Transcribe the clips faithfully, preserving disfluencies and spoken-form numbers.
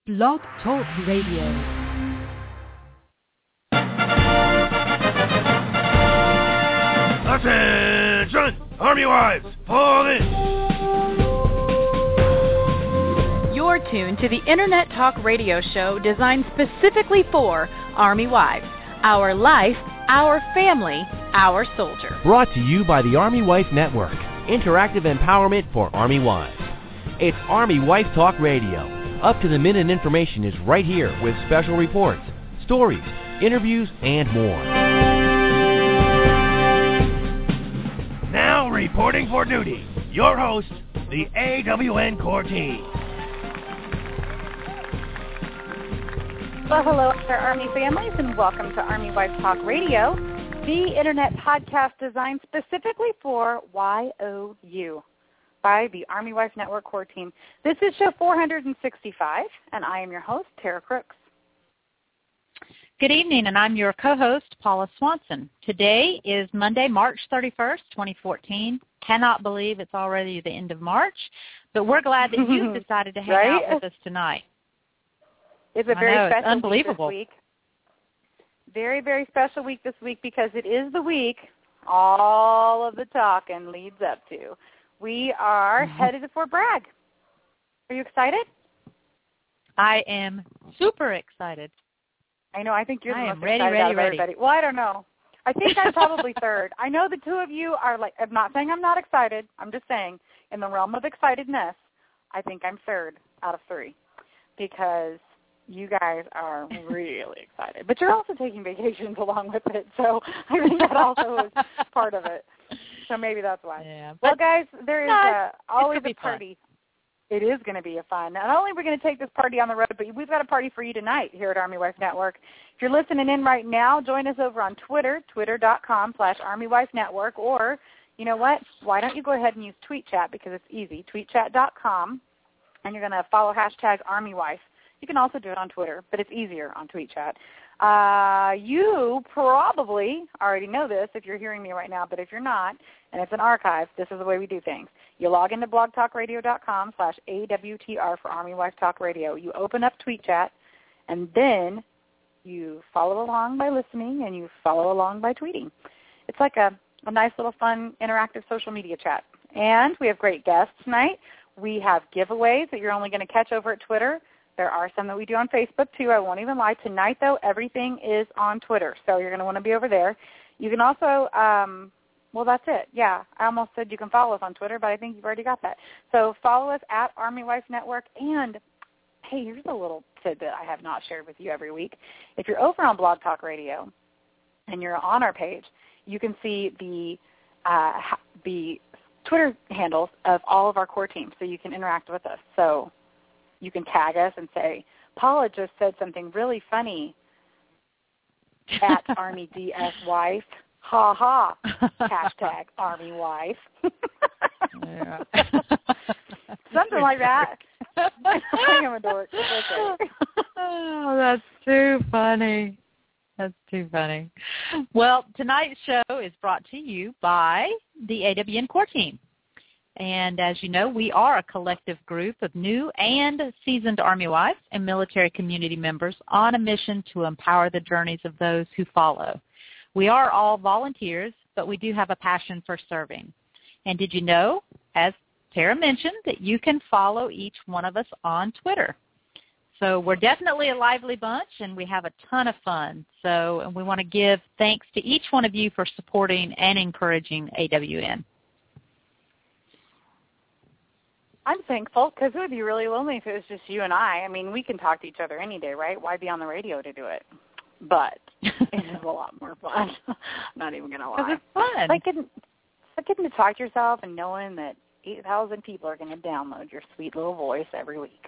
Blog Talk Radio. Attention! Army wives, fall in! You're tuned to the Internet Talk Radio show designed specifically for Army wives. Our life, our family, our soldier. Brought to you by the Army Wife Network. Interactive empowerment for Army wives. It's Army Wife Talk Radio. Up-to-the-minute information is right here with special reports, stories, interviews, and more. Now reporting for duty, your host, the A W N Core Team. Well, hello, our Army families, and welcome to Army Wife Talk Radio, the Internet podcast designed specifically for Y O U by the Army Wife Network Core Team. This is show four hundred sixty-five, and I am your host, Tara Crooks. Good evening, and I'm your co-host, Paula Swanson. Today is Monday, March thirty-first, twenty fourteen. Cannot believe it's already the end of March, but we're glad that you've decided to hang right? out with us tonight. It's a very I know, special it's unbelievable. week this week. Very, very special week this week because it is the week all of the talking leads up to. We are Mm-hmm. headed to Fort Bragg. Are you excited? I am super excited. I know. I think you're the I most am ready, excited ready, out of ready. everybody. Well, I don't know. I think I'm probably third. I know the two of you are like, I'm not saying I'm not excited. I'm just saying in the realm of excitedness, I think I'm third out of three because you guys are really excited. But you're also taking vacations along with it, so I think that also is part of it. So maybe that's why. Yeah, well, guys, there is no, uh, always a a party. Fun. It is going to be a fun. Not only are we going to take this party on the road, but we've got a party for you tonight here at Army Wife Network. If you're listening in right now, join us over on Twitter, twitter.com slash Army Wife Network, or you know what? Why don't you go ahead and use TweetChat because it's easy, tweetchat dot com, and you're going to follow hashtag Army Wife. You can also do it on Twitter, but it's easier on TweetChat. Uh, you probably already know this if you're hearing me right now, but if you're not, and it's an archive, this is the way we do things. You log into blogtalkradio.com slash AWTR for Army Wife Talk Radio. You open up TweetChat, and then you follow along by listening, and you follow along by tweeting. It's like a, a nice little fun interactive social media chat. And we have great guests tonight. We have giveaways that you're only going to catch over at Twitter. There are some that we do on Facebook, too. I won't even lie. Tonight, though, everything is on Twitter, so you're going to want to be over there. You can also, um, well, that's it. Yeah, I almost said you can follow us on Twitter, but I think you've already got that. So follow us at Army Wife Network. And, hey, here's a little tidbit I have not shared with you every week. If you're over on Blog Talk Radio and you're on our page, you can see the uh, the Twitter handles of all of our core teams, so you can interact with us. So you can tag us and say, Paula just said something really funny at Army D S Wife. Ha ha. Hashtag Army Wife. Yeah. Something like that. I am a dork. Okay. Oh, that's too funny. That's too funny. Well, tonight's show is brought to you by the A W N Core Team. And as you know, we are a collective group of new and seasoned Army wives and military community members on a mission to empower the journeys of those who follow. We are all volunteers, but we do have a passion for serving. And did you know, as Tara mentioned, that you can follow each one of us on Twitter? So we're definitely a lively bunch, and we have a ton of fun. So and we want to give thanks to each one of you for supporting and encouraging A W N. I'm thankful because it would be really lonely if it was just you and I. I mean, we can talk to each other any day, right? Why be on the radio to do it? But it is a lot more fun. I'm not even going to lie. Because it's fun. It's like, getting, it's like getting to talk to yourself and knowing that eight thousand people are going to download your sweet little voice every week.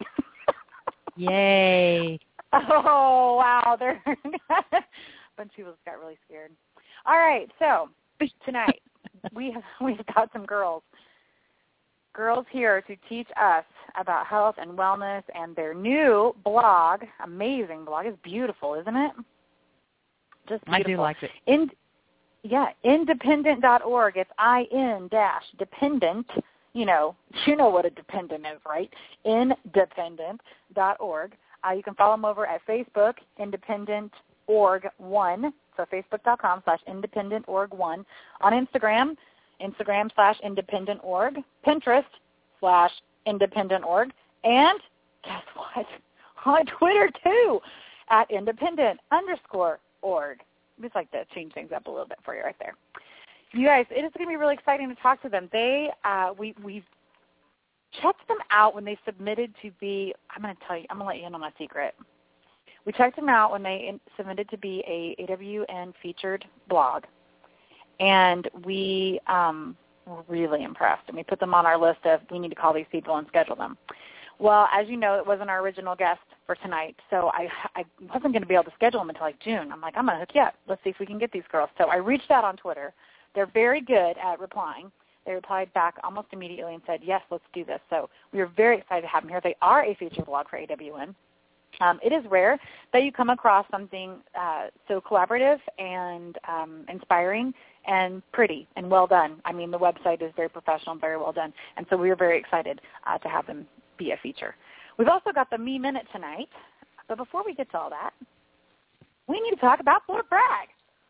Yay. Oh, wow. There. A bunch of people just got really scared. All right, so tonight we have, we've got some girls. Girls here to teach us about health and wellness and their new blog, amazing blog. It's beautiful, isn't it? Just beautiful. I do like it. In, yeah, independent dot org. It's I N dash dependent you know, you know what a dependent is, right? independent dot org. Uh, you can follow them over at Facebook, Independent Org One. So Facebook.com slash Independent Org One. On Instagram, Instagram slash Independent Org. Pinterest slash Independent Org. And guess what? On Twitter too, at Independent underscore org. Just like to change things up a little bit for you right there. You guys, it is going to be really exciting to talk to them. They, uh, we, we've checked them out when they submitted to be, I'm going to tell you, I'm going to let you in on a secret. We checked them out when they in, submitted to be a A W N featured blog, and we um, were really impressed, and we put them on our list of we need to call these people and schedule them. Well, as you know, it wasn't our original guest for tonight, so I, I wasn't going to be able to schedule them until like June. I'm like, I'm going to hook you up. Let's see if we can get these girls. So I reached out on Twitter. They're very good at replying. They replied back almost immediately and said, yes, let's do this. So we are very excited to have them here. They are a featured blog for A W N. Um, it is rare that you come across something uh, so collaborative and um, inspiring and pretty and well done. I mean, the website is very professional and very well done. And so we are very excited uh, to have them be a feature. We've also got the Me Minute tonight. But before we get to all that, we need to talk about Fort Bragg.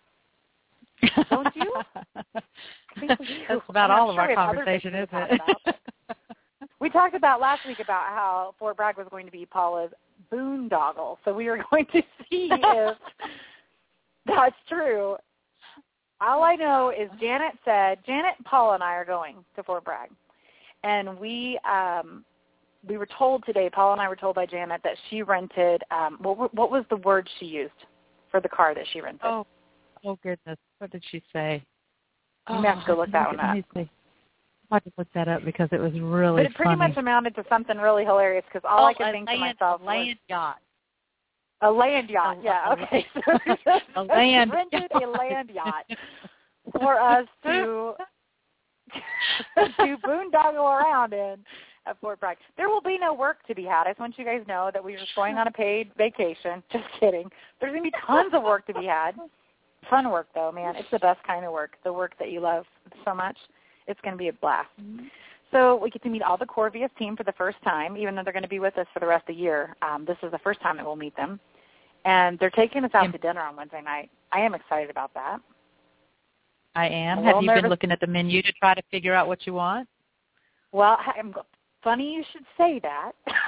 Don't you? That's about all of our conversation, isn't it? We talked about last week about how Fort Bragg was going to be Paula's boondoggle. So we are going to see if that's true. All I know is Janet said, Janet, Paula, and I are going to Fort Bragg. And we um, we were told today, Paula and I were told by Janet that she rented, um, what, what was the word she used for the car that she rented? Oh, oh goodness. What did she say? You have to go look that one up. I had to look that up because it was really But it pretty funny. much amounted to something really hilarious because all oh, I could think land, to myself a land was yacht. A land yacht, A, yeah, a, okay. a land rented a land yacht for us to to boondoggle around in at Fort Bragg. There will be no work to be had. I just want you guys to know that we're just going on a paid vacation. Just kidding. There's going to be tons of work to be had. Fun work, though, man. It's the best kind of work, the work that you love so much. It's going to be a blast. Mm-hmm. So we get to meet all the Corvius team for the first time, even though they're going to be with us for the rest of the year. Um, this is the first time that we'll meet them. And they're taking us out to dinner on Wednesday night. I am excited about that. I am. I'm Have you nervous. been looking at the menu to try to figure out what you want? Well, I'm, funny you should say that.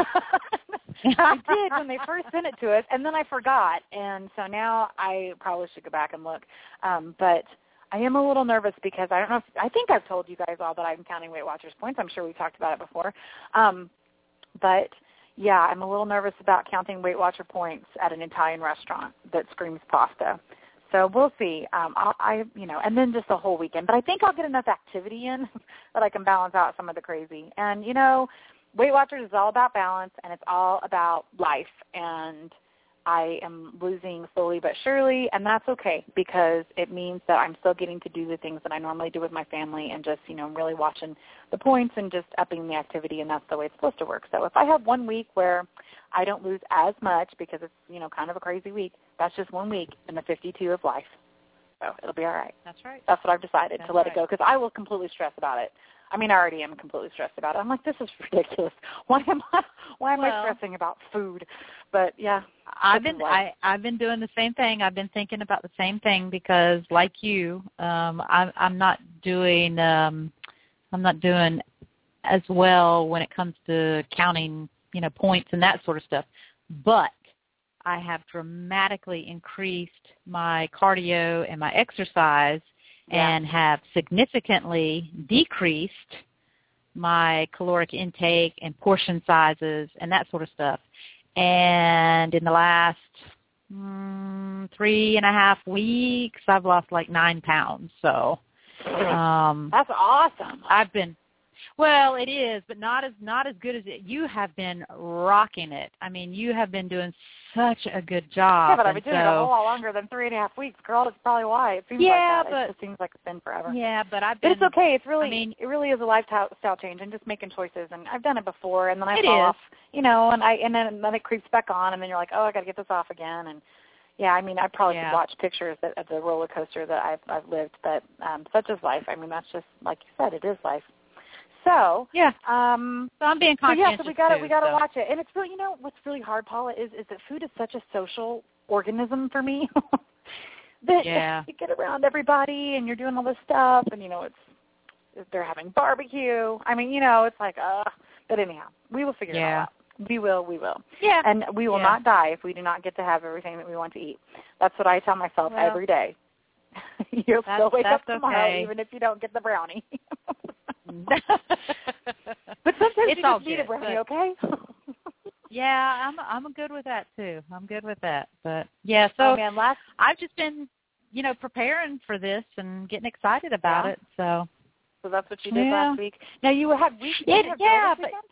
I did when they first sent it to us, and then I forgot. And so now I probably should go back and look. Um, but I am a little nervous because I don't know if, I think I've told you guys all that I'm counting Weight Watchers points. I'm sure we talked about it before. Um, but, yeah, I'm a little nervous about counting Weight Watcher points at an Italian restaurant that screams pasta. So we'll see. Um, I'll, I, you know, and then just the whole weekend. But I think I'll get enough activity in that I can balance out some of the crazy. And, you know, Weight Watchers is all about balance, and it's all about life. And I am losing slowly but surely, and that's okay because it means that I'm still getting to do the things that I normally do with my family and just, you know, really watching the points and just upping the activity, and that's the way it's supposed to work. So if I have one week where I don't lose as much because it's, you know, kind of a crazy week, that's just one week in the fifty-two of life. So it'll be all right. That's right. That's what I've decided, That's to let right. it go because I will completely stress about it. I mean, I already am completely stressed about it. I'm like, this is ridiculous. Why am I? Why am well, I stressing about food? But yeah, I've been I, I've been doing the same thing. I've been thinking about the same thing because, like you, um, I'm I'm not doing um, I'm not doing as well when it comes to counting, you know, points and that sort of stuff. But I have dramatically increased my cardio and my exercise. Yeah. And have significantly decreased my caloric intake and portion sizes and that sort of stuff. And in the last mm, three and a half weeks, I've lost like nine pounds. So um, that's awesome. I've been. Well, it is, but not as not as good as it. You have been rocking it. I mean, you have been doing such a good job. Yeah, but I've been and doing so, it a whole lot longer than three and a half weeks, girl. That's probably why it seems yeah, like that. But, it just seems like it's been forever. Yeah, but I've been. But it's okay. It's really, I mean, it really is a lifestyle change and just making choices. And I've done it before, and then I it fall is. off, you know, and I and then then it creeps back on, and then you're like, oh, I got to get this off again. And yeah, I mean, I probably yeah. could watch pictures that, of the roller coaster that I've I've lived, but um, such is life. I mean, that's just like you said, it is life. So yeah, um, so I'm being so conscientious yeah, so we got to too, we got to so. watch it. And it's really, you know, what's really hard, Paula, is is that food is such a social organism for me. that yeah. you get around everybody and you're doing all this stuff, and you know it's they're having barbecue. I mean, you know, it's like uh. But anyhow, we will figure Yeah. it all out. We will, we will. Yeah. And we will yeah. not die if we do not get to have everything that we want to eat. That's what I tell myself well, every day. You'll that's, still wake up that's tomorrow okay. even if you don't get the brownie. but But sometimes it's you all just need good, a brownie, but, okay? yeah, I'm I'm good with that too. I'm good with that. But yeah, so oh, man, last I've just been, you know, preparing for this and getting excited about yeah. it. So So that's what you did yeah. last week. Now you had week Yeah, you have yeah, this but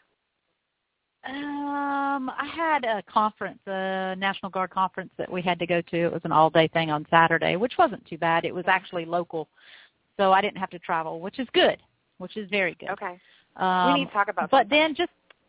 um, I had a conference, a National Guard conference that we had to go to. It was an all-day thing on Saturday, which wasn't too bad. It was actually local, so I didn't have to travel, which is good, which is very good. Okay. Um, we need to talk about But something. then just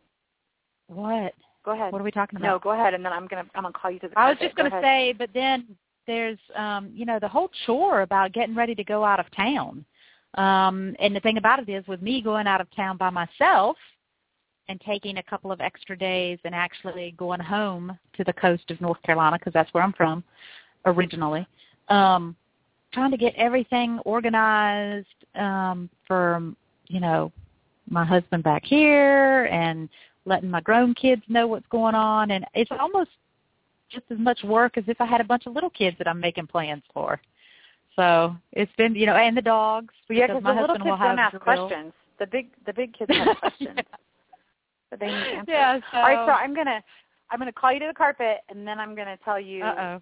what? Go ahead. What are we talking about? No, go ahead, and then I'm gonna I'm gonna call you to the. I was carpet. just going Go to ahead. say, but then there's, um, you know, the whole chore about getting ready to go out of town. Um, and the thing about it is, with me going out of town by myself and taking a couple of extra days and actually going home to the coast of North Carolina, because that's where I'm from originally, um, trying to get everything organized um, for, you know, my husband back here and letting my grown kids know what's going on. And it's almost just as much work as if I had a bunch of little kids that I'm making plans for. So it's been, you know, and the dogs. Well, yeah, because because my the little husband will kids don't have ask drill. questions. The big the big kids have questions. But they need answers. Yeah, so. All right, so I'm gonna I'm gonna call you to the carpet, and then I'm gonna tell you Uh-oh.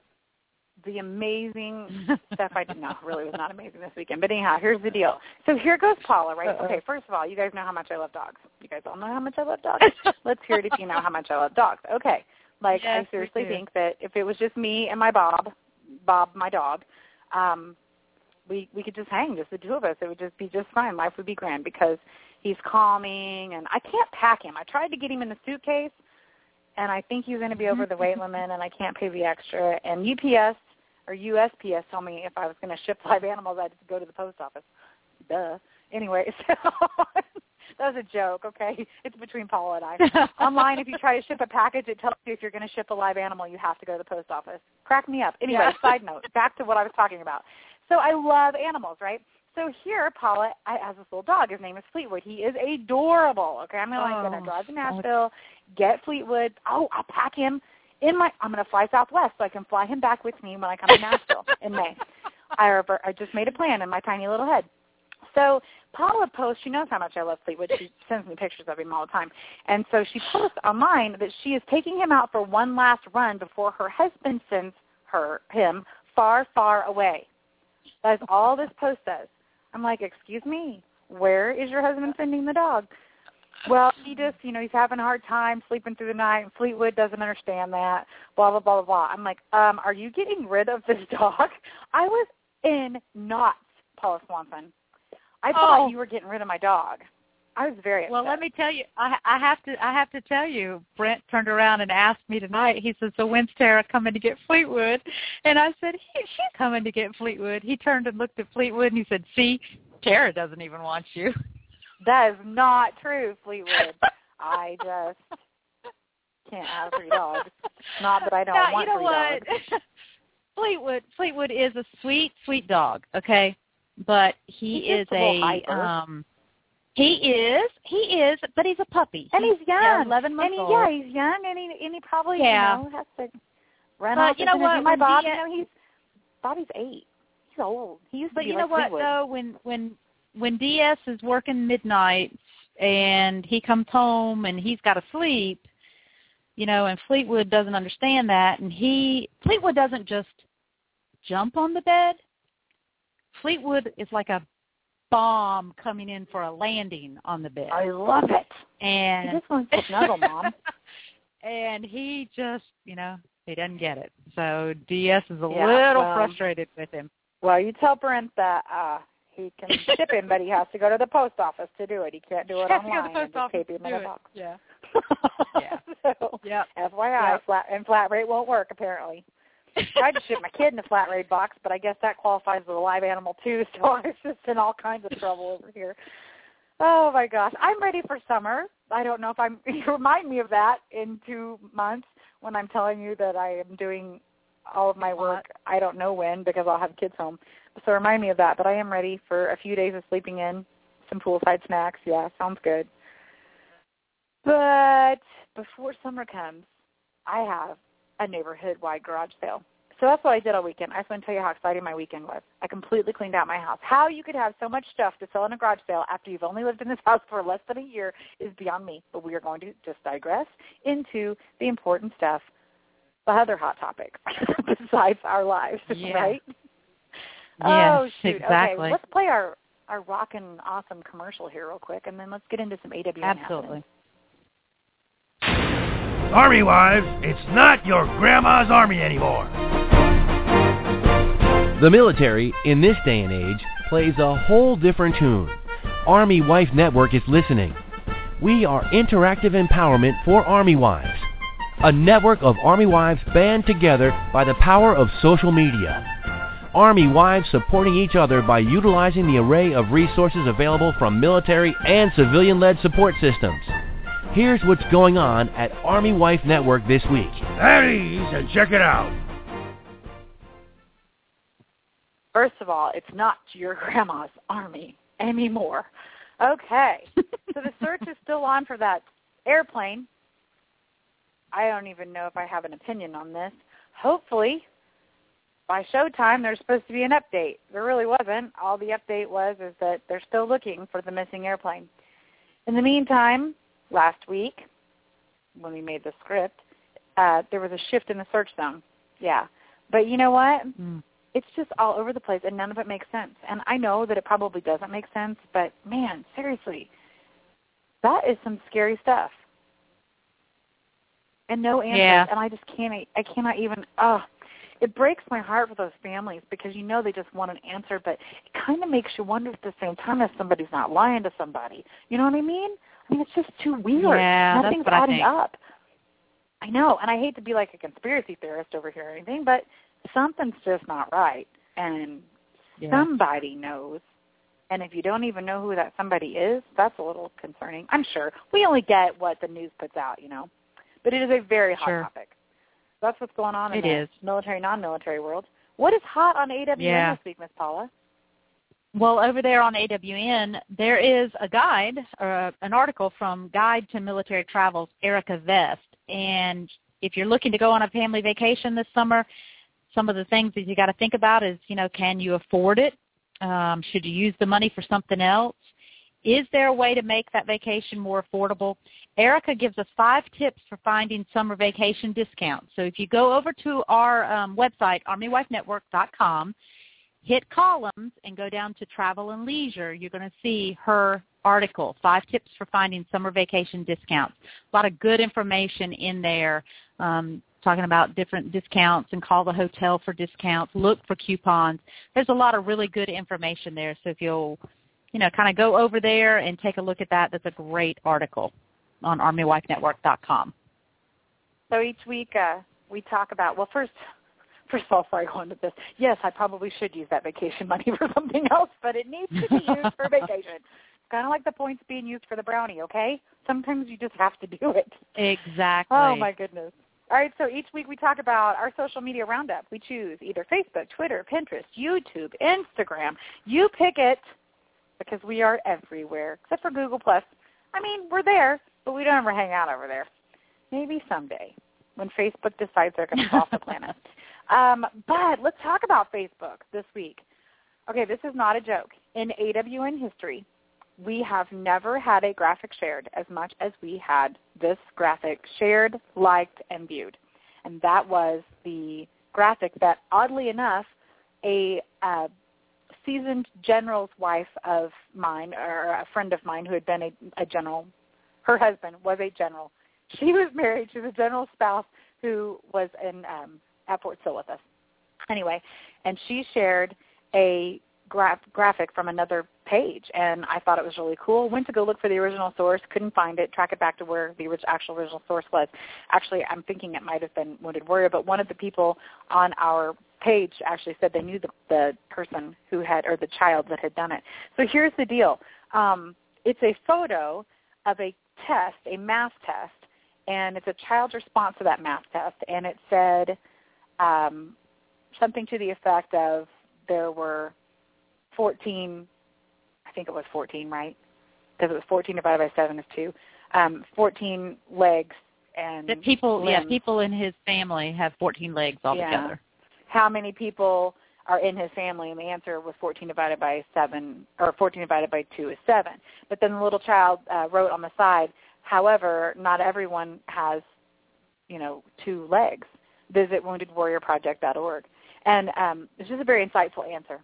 the amazing stuff I did. No, really, it was not amazing this weekend. But anyhow, here's the deal. So here goes Paula, right? Uh-oh. Okay, first of all, you guys know how much I love dogs. You guys all know how much I love dogs. Let's hear it if you know how much I love dogs. Okay, like Yes, I seriously we do. think that if it was just me and my Bob, Bob, my dog, um, we we could just hang, just the two of us. It would just be just fine. Life would be grand because he's calming, and I can't pack him. I tried to get him in the suitcase, and I think he's going to be over the weight limit, and I can't pay the extra. And U P S or U S P S told me if I was going to ship live animals, I'd just go to the post office. Duh. Anyway, so that was a joke, okay? It's between Paula and I. Online, if you try to ship a package, it tells you if you're going to ship a live animal, you have to go to the post office. Crack me up. Anyway, Yeah. side note, back to what I was talking about. So I love animals, right? So here, Paula I, has this little dog. His name is Fleetwood. He is adorable. Okay, I'm gonna, Oh, going to drive to Nashville, get Fleetwood. Oh, I'll pack him in my. I'm going to fly Southwest so I can fly him back with me when I come to Nashville in May. I, I just made a plan in my tiny little head. So Paula posts. She knows how much I love Fleetwood. She sends me pictures of him all the time, and so she posts online that she is taking him out for one last run before her husband sends her him far, far away. That is all this post says. I'm like, excuse me, where is your husband sending the dog? Well, he just, you know, he's having a hard time sleeping through the night, and Fleetwood doesn't understand that, blah, blah, blah, blah, blah. I'm like, um, are you getting rid of this dog? I was in knots, Paula Swanson. I thought Oh. you were getting rid of my dog. I was very upset. Well, let me tell you, I, I have to, I have to tell you. Brent turned around and asked me tonight. He says, "So when's Tara coming to get Fleetwood?" And I said, he, "She's coming to get Fleetwood." He turned and looked at Fleetwood and he said, "See, Tara doesn't even want you." That is not true, Fleetwood. I just can't have three dogs. Not that I don't now, want you know three what? dogs. Fleetwood, Fleetwood is a sweet, sweet dog. Okay, but he He's is just a little a. hyper. Um, he is, he is, but he's a puppy. And he's young. Yeah, eleven months and he, old. Yeah, he's young, and he and he probably Yeah. you know has to run But off. you and know gonna what? do My When Bob, Dia- you know, he's Bobby's eight. He's old. He used to But be you know like what, Fleetwood. though, when when when D S is working midnight and he comes home and he's got to sleep, you know, and Fleetwood doesn't understand that, and he Fleetwood doesn't just jump on the bed. Fleetwood is like a bomb coming in for a landing on the bed. I love it. And He just wants to snuggle, Mom. And he just, you know, he doesn't get it. So D S is a Yeah, little well, frustrated with him. Well, you tell Brent that uh, he can ship him, but he has to go to the post office to do it. He can't do it Has to go to online. the post and just office tape to him in do a it. box. Yeah. yeah. So, Yep. F Y I, Yep. flat and flat rate won't work apparently. Tried to ship my kid in a flat rate box, but I guess that qualifies as a live animal too. So I was just in all kinds of trouble over here. Oh, my gosh. I'm ready for summer. I don't know if I'm – you remind me of that in two months when I'm telling you that I am doing all of my work. I don't know when because I'll have kids home. So remind me of that. But I am ready for a few days of sleeping in, some poolside snacks. Yeah, sounds good. But before summer comes, I have a neighborhood-wide garage sale. So that's what I did all weekend. I just want to tell you how exciting my weekend was. I completely cleaned out my house. How you could have so much stuff to sell in a garage sale after you've only lived in this house for less than a year is beyond me. But we are going to just digress into the important stuff, the other hot topics besides our lives, yeah. right? Yes, oh, shoot. exactly. Okay, let's play our, our rockin' awesome commercial here real quick, and then let's get into some A W N Absolutely. happenings. Army wives, it's not your grandma's army anymore. The military, in this day and age, plays a whole different tune. Army Wife Network is listening. We are interactive empowerment for Army wives. A network of Army wives band together by the power of social media. Army wives supporting each other by utilizing the array of resources available from military and civilian-led support systems. Here's what's going on at Army Wife Network this week. At ease and check it out. First of all, it's not your grandma's army anymore. Okay. So the search is still on for that airplane. I don't even know if I have an opinion on this. Hopefully, by showtime, there's supposed to be an update. There really wasn't. All the update was is that they're still looking for the missing airplane. In the meantime, last week, when we made the script, uh, there was a shift in the search zone. Yeah. But you know what? Mm. It's just all over the place, and none of it makes sense. And I know that it probably doesn't make sense, but, man, seriously, that is some scary stuff. And no answers. Yeah. And I just can't, I cannot even, oh, it breaks my heart for those families because you know they just want an answer, but it kind of makes you wonder at the same time if somebody's not lying to somebody. You know what I mean? I mean, it's just too weird. Yeah, Nothing's that's what adding I think. up. I know, and I hate to be like a conspiracy theorist over here or anything, but something's just not right, and Yeah. somebody knows. And if you don't even know who that somebody is, that's a little concerning. I'm sure. We only get what the news puts out, you know. But it is a very hot Sure. topic. That's what's going on in It the is. military, non-military world. What is hot on A W N Yeah. this week, Miss Paula? Well, over there on A W N, there is a guide, or an article from Guide to Military Travel's Erica Vest. And if you're looking to go on a family vacation this summer, some of the things that you got to think about is, you know, can you afford it? Um, should you use the money for something else? Is there a way to make that vacation more affordable? Erica gives us five tips for finding summer vacation discounts. So if you go over to our um, website, army wife network dot com, hit columns and go down to travel and leisure, you're going to see her article, Five Tips for Finding Summer Vacation Discounts. A lot of good information in there, um, talking about different discounts and call the hotel for discounts, look for coupons. There's a lot of really good information there. So if you'll, you know, kind of go over there and take a look at that, that's a great article on army wife network dot com. So each week uh, we talk about, well, first, first of all, before I go into this, yes, I probably should use that vacation money for something else, but it needs to be used for vacation. Kind of like the points being used for the brownie, okay? Sometimes you just have to do it. Exactly. Oh, my goodness. All right, so each week we talk about our social media roundup. We choose either Facebook, Twitter, Pinterest, YouTube, Instagram. You pick it because we are everywhere, except for Google Plus. I mean, we're there, but we don't ever hang out over there. Maybe someday when Facebook decides they're going to off the planet. Um, but let's talk about Facebook this week. Okay, this is not a joke. In A W N history, we have never had a graphic shared as much as we had this graphic shared, liked, and viewed. And that was the graphic that, oddly enough, a uh, seasoned general's wife of mine, or a friend of mine who had been a, a general, her husband was a general. She was married to the general's spouse who was in um, at Fort Sill with us. Anyway, and she shared a gra- graphic from another page, and I thought it was really cool. Went to go look for the original source, couldn't find it, track it back to where the orig- actual original source was. Actually, I'm thinking it might have been Wounded Warrior, but one of the people on our page actually said they knew the, the person who had, or the child that had done it. So here's the deal. Um, it's a photo of a test, a math test, and it's a child's response to that math test, and it said um, something to the effect of there were fourteen, I think it was fourteen, right? Because it was fourteen divided by seven is two, um, fourteen legs and the people, limbs. yeah, people in his family have fourteen legs altogether. Yeah. How many people are in his family? And the answer was fourteen divided by seven, or fourteen divided by two is seven. But then the little child uh, wrote on the side, however, not everyone has, you know, two legs. Visit wounded warrior project dot org. And um, it's just a very insightful answer.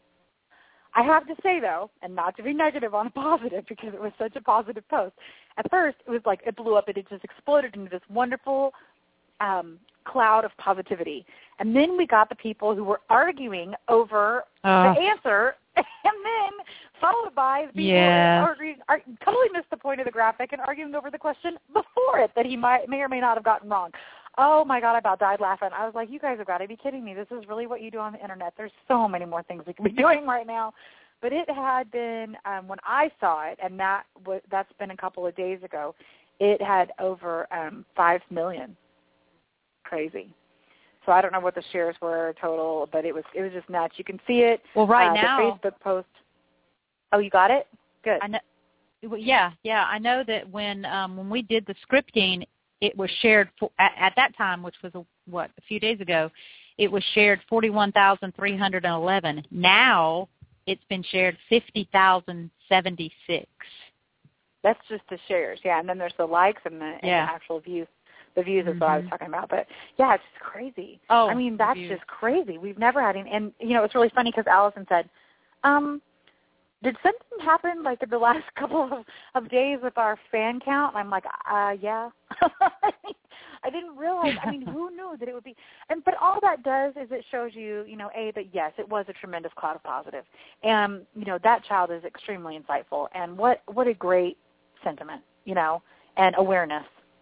I have to say, though, and not to be negative on a positive because it was such a positive post, at first it was like it blew up and it just exploded into this wonderful um, cloud of positivity. And then we got the people who were arguing over uh. the answer, and then followed by the people yeah. arguing, ar- totally missed the point of the graphic and arguing over the question before it that he might, may or may not have gotten wrong. Oh, my God, I about died laughing. I was like, you guys have got to be kidding me. This is really what you do on the Internet. There's so many more things we could be doing right now. But it had been, um, when I saw it, and that w- that's been a couple of days ago, it had over um, five million. Crazy. So I don't know what the shares were total, but it was it was just nuts. You can see it. Well, right uh, now. The Facebook post. Oh, you got it? Good. I know, yeah, yeah. I know that when um, when we did the scripting, it was shared for, at, at that time, which was, a, what, a few days ago, it was shared forty-one thousand three hundred eleven. Now it's been shared fifty thousand seventy-six. That's just the shares, yeah. And then there's the likes and the, and yeah. the actual views. The views mm-hmm. is what I was talking about. But, yeah, it's just crazy. Oh, I mean, that's just crazy. We've never had any. And, you know, it's really funny because Allison said, um, did something happen, like, in the last couple of, of days with our fan count? And I'm like, uh, yeah. I didn't realize. I mean, who knew that it would be? And But all that does is it shows you, you know, A, that, yes, it was a tremendous cloud of positive. And, you know, that child is extremely insightful. And what, what a great sentiment, you know, and awareness.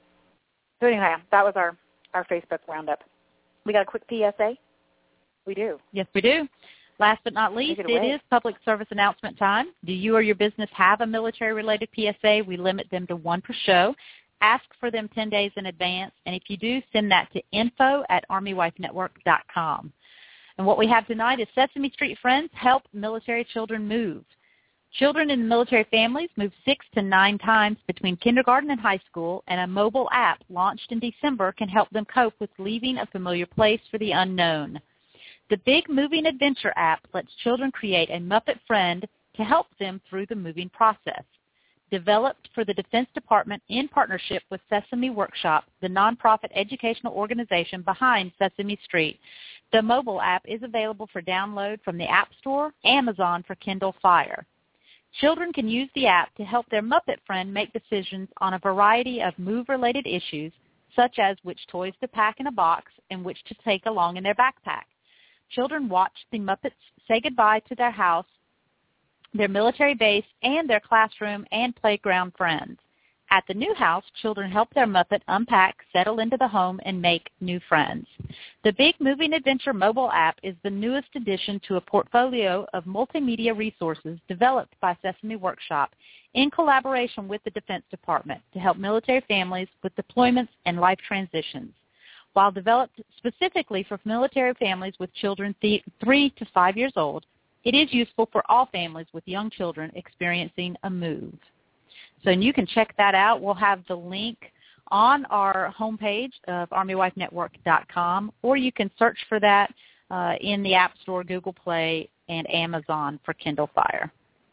So anyway, that was our, our Facebook roundup. We got a quick P S A? We do. Yes, we do. Last but not least, it, it is public service announcement time. Do you or your business have a military-related P S A? We limit them to one per show. Ask for them ten days in advance. And if you do, send that to info at army wife network dot com. And what we have tonight is Sesame Street Friends Help Military Children Move. Children in military families move six to nine times between kindergarten and high school, and a mobile app launched in December can help them cope with leaving a familiar place for the unknown. The Big Moving Adventure app lets children create a Muppet friend to help them through the moving process. Developed for the Defense Department in partnership with Sesame Workshop, the nonprofit educational organization behind Sesame Street, the mobile app is available for download from the App Store, Amazon for Kindle Fire. Children can use the app to help their Muppet friend make decisions on a variety of move-related issues, such as which toys to pack in a box and which to take along in their backpack. Children watch the Muppets say goodbye to their house, their military base, and their classroom and playground friends. At the new house, children help their Muppet unpack, settle into the home, and make new friends. The Big Moving Adventure mobile app is the newest addition to a portfolio of multimedia resources developed by Sesame Workshop in collaboration with the Defense Department to help military families with deployments and life transitions. While developed specifically for military families with children th- three to five years old, it is useful for all families with young children experiencing a move. So you can check that out. We'll have the link on our homepage of army wife network dot com, or you can search for that uh, in the App Store, Google Play, and Amazon for Kindle Fire.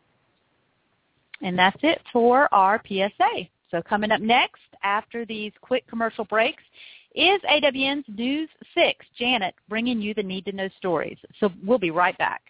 And that's it for our P S A. So coming up next, after these quick commercial breaks, is A W N's News six, Janet, bringing you the need-to-know stories. So we'll be right back.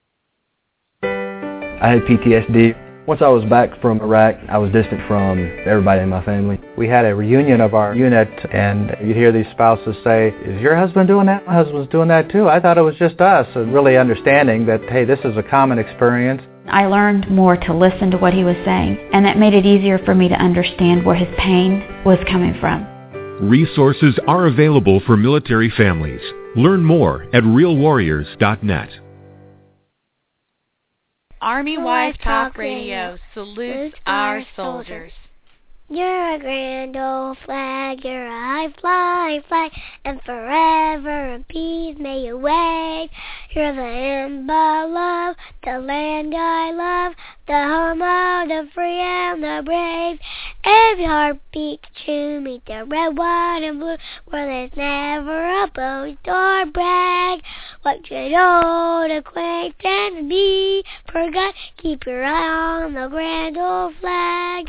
I had P T S D. Once I was back from Iraq, I was distant from everybody in my family. We had a reunion of our unit, and you'd hear these spouses say, "Is your husband doing that? My husband's doing that too. I thought it was just us." And really understanding that, hey, this is a common experience. I learned more to listen to what he was saying, and that made it easier for me to understand where his pain was coming from. Resources are available for military families. Learn more at real warriors dot net. Army Wife Talk Radio salutes our soldiers. You're a grand old flag, you're a high-flying flag, and forever in peace may you wave. You're the emblem of the land I love, the home of the free and the brave. Every heart beats to meet the red, white, and blue, where there's never a boast or brag. What should old acquaintance be forgot? Keep your eye on the grand old flag.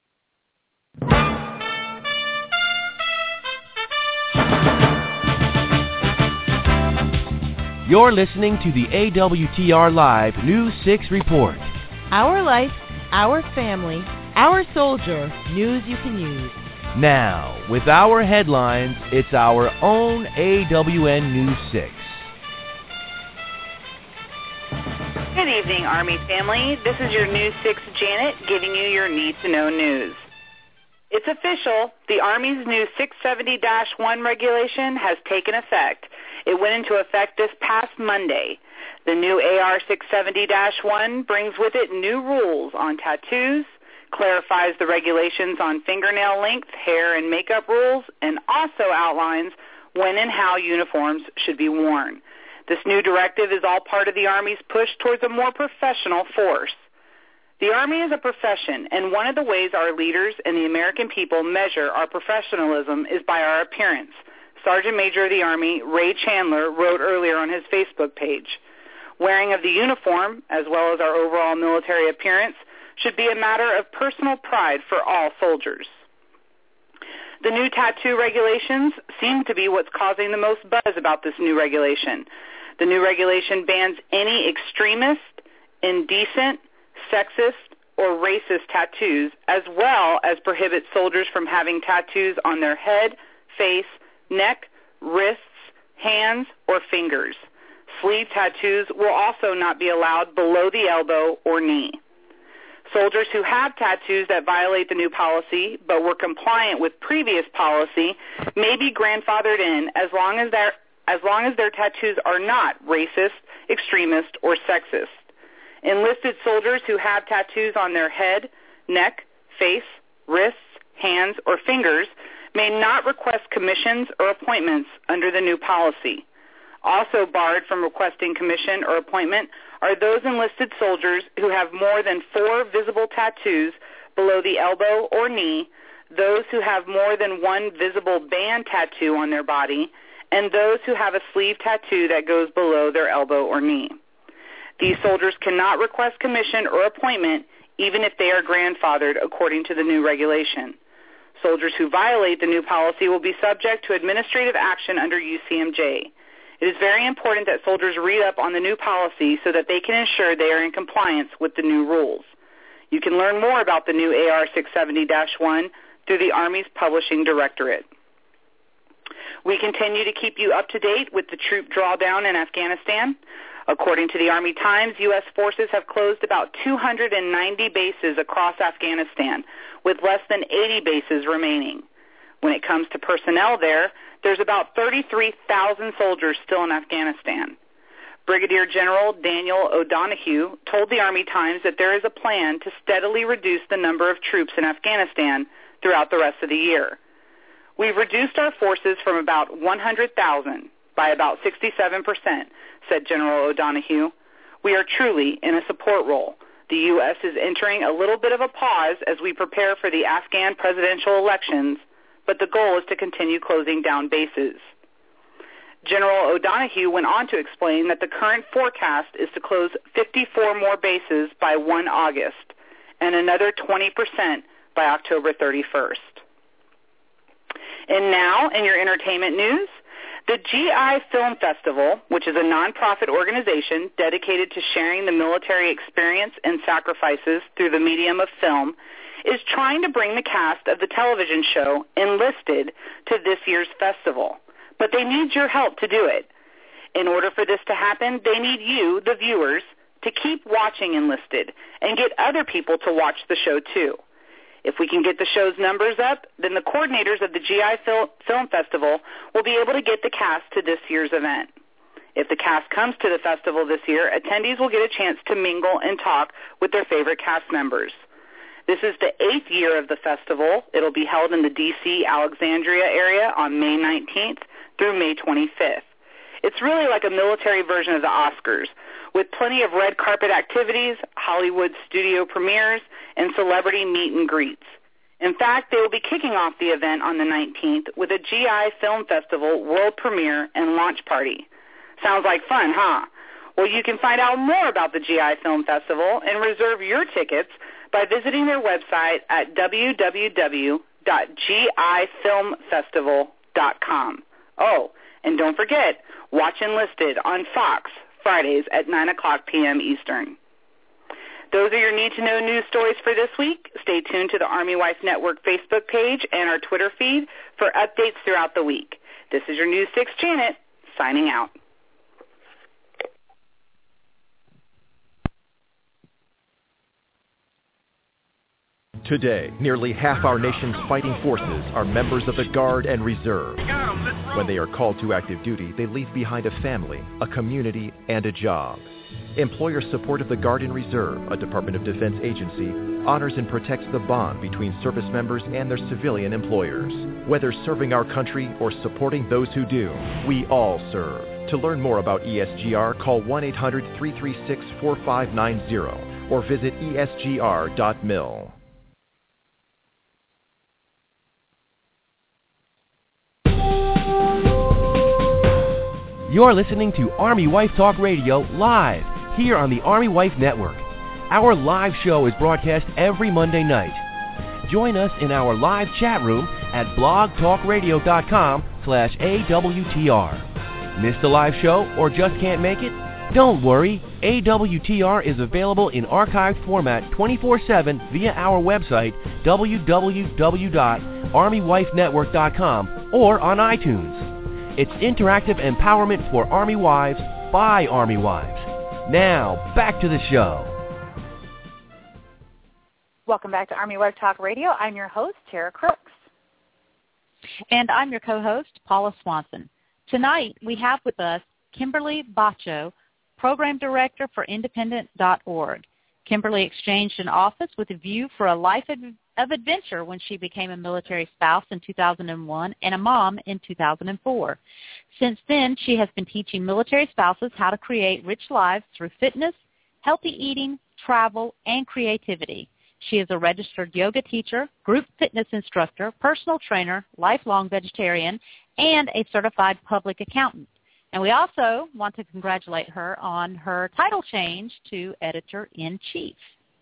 You're listening to the A W T R Live News six Report. Our life, our family, our soldier, news you can use. Now, with our headlines, it's our own A W N News six. Good evening, Army family. This is your News six Janet giving you your need-to-know news. It's official. The Army's new six seventy dash one regulation has taken effect. It went into effect this past Monday. The new A R six seventy dash one brings with it new rules on tattoos, clarifies the regulations on fingernail length, hair, and makeup rules, and also outlines when and how uniforms should be worn. This new directive is all part of the Army's push towards a more professional force. The Army is a profession, and one of the ways our leaders and the American people measure our professionalism is by our appearance. Sergeant Major of the Army Ray Chandler wrote earlier on his Facebook page, "Wearing of the uniform, as well as our overall military appearance, should be a matter of personal pride for all soldiers." The new tattoo regulations seem to be what's causing the most buzz about this new regulation. The new regulation bans any extremist, indecent, sexist, or racist tattoos, as well as prohibits soldiers from having tattoos on their head, face, neck, wrists, hands, or fingers. Sleeve tattoos will also not be allowed below the elbow or knee. Soldiers who have tattoos that violate the new policy but were compliant with previous policy may be grandfathered in as long as their, as long as their tattoos are not racist, extremist, or sexist. Enlisted soldiers who have tattoos on their head, neck, face, wrists, hands, or fingers may not request commissions or appointments under the new policy. Also barred from requesting commission or appointment are those enlisted soldiers who have more than four visible tattoos below the elbow or knee, those who have more than one visible band tattoo on their body, and those who have a sleeve tattoo that goes below their elbow or knee. These soldiers cannot request commission or appointment even if they are grandfathered according to the new regulation. Soldiers who violate the new policy will be subject to administrative action under U C M J. It is very important that soldiers read up on the new policy so that they can ensure they are in compliance with the new rules. You can learn more about the new A R six seventy dash one through the Army's Publishing Directorate. We continue to keep you up to date with the troop drawdown in Afghanistan. According to the Army Times, U S forces have closed about two hundred ninety bases across Afghanistan, with less than eighty bases remaining. When it comes to personnel there, there's about thirty-three thousand soldiers still in Afghanistan. Brigadier General Daniel O'Donohue told the Army Times that there is a plan to steadily reduce the number of troops in Afghanistan throughout the rest of the year. We've reduced our forces from about one hundred thousand by about sixty-seven percent, said General O'Donohue. We are truly in a support role. The U S is entering a little bit of a pause as we prepare for the Afghan presidential elections, but the goal is to continue closing down bases. General O'Donohue went on to explain that the current forecast is to close fifty-four more bases by the first of August and another twenty percent by October thirty-first. And now, in your entertainment news, the G I Film Festival, which is a nonprofit organization dedicated to sharing the military experience and sacrifices through the medium of film, is trying to bring the cast of the television show Enlisted to this year's festival. But they need your help to do it. In order for this to happen, they need you, the viewers, to keep watching Enlisted and get other people to watch the show too. If we can get the show's numbers up, then the coordinators of the G I Film Festival will be able to get the cast to this year's event. If the cast comes to the festival this year, attendees will get a chance to mingle and talk with their favorite cast members. This is the eighth year of the festival. It'll be held in the D C Alexandria area on May nineteenth through May twenty-fifth. It's really like a military version of the Oscars, with plenty of red carpet activities, Hollywood studio premieres, and celebrity meet and greets. In fact, they will be kicking off the event on the nineteenth with a G I Film Festival world premiere and launch party. Sounds like fun, huh? Well, you can find out more about the G I Film Festival and reserve your tickets by visiting their website at w w w dot g i film festival dot com. Oh, and don't forget, watch Enlisted on Fox Fridays at nine o'clock p.m. Eastern. Those are your need-to-know news stories for this week. Stay tuned to the Army Wife Network Facebook page and our Twitter feed for updates throughout the week. This is your News six Janet, signing out. Today, nearly half our nation's fighting forces are members of the Guard and Reserve. When they are called to active duty, they leave behind a family, a community, and a job. Employer support of the Guard and Reserve, a Department of Defense agency, honors and protects the bond between service members and their civilian employers. Whether serving our country or supporting those who do, we all serve. To learn more about E S G R, call one eight hundred, three three six, four five nine zero or visit E S G R dot mil. You're listening to Army Wife Talk Radio live here on the Army Wife Network. Our live show is broadcast every Monday night. Join us in our live chat room at blogtalkradio.com slash AWTR. Missed a live show or just can't make it? Don't worry. A W T R is available in archived format twenty-four seven via our website, w w w dot army wife network dot com, or on iTunes. It's interactive empowerment for Army wives by Army wives. Now, back to the show. Welcome back to Army Wife Talk Radio. I'm your host, Tara Crooks. And I'm your co-host, Paula Swanson. Tonight, we have with us Kimberly Bacho, Program Director for Independent dot org. Kimberly exchanged an office with a view for a life of adventure when she became a military spouse in two thousand one and a mom in two thousand four. Since then, she has been teaching military spouses how to create rich lives through fitness, healthy eating, travel, and creativity. She is a registered yoga teacher, group fitness instructor, personal trainer, lifelong vegetarian, and a certified public accountant. And we also want to congratulate her on her title change to Editor-in-Chief.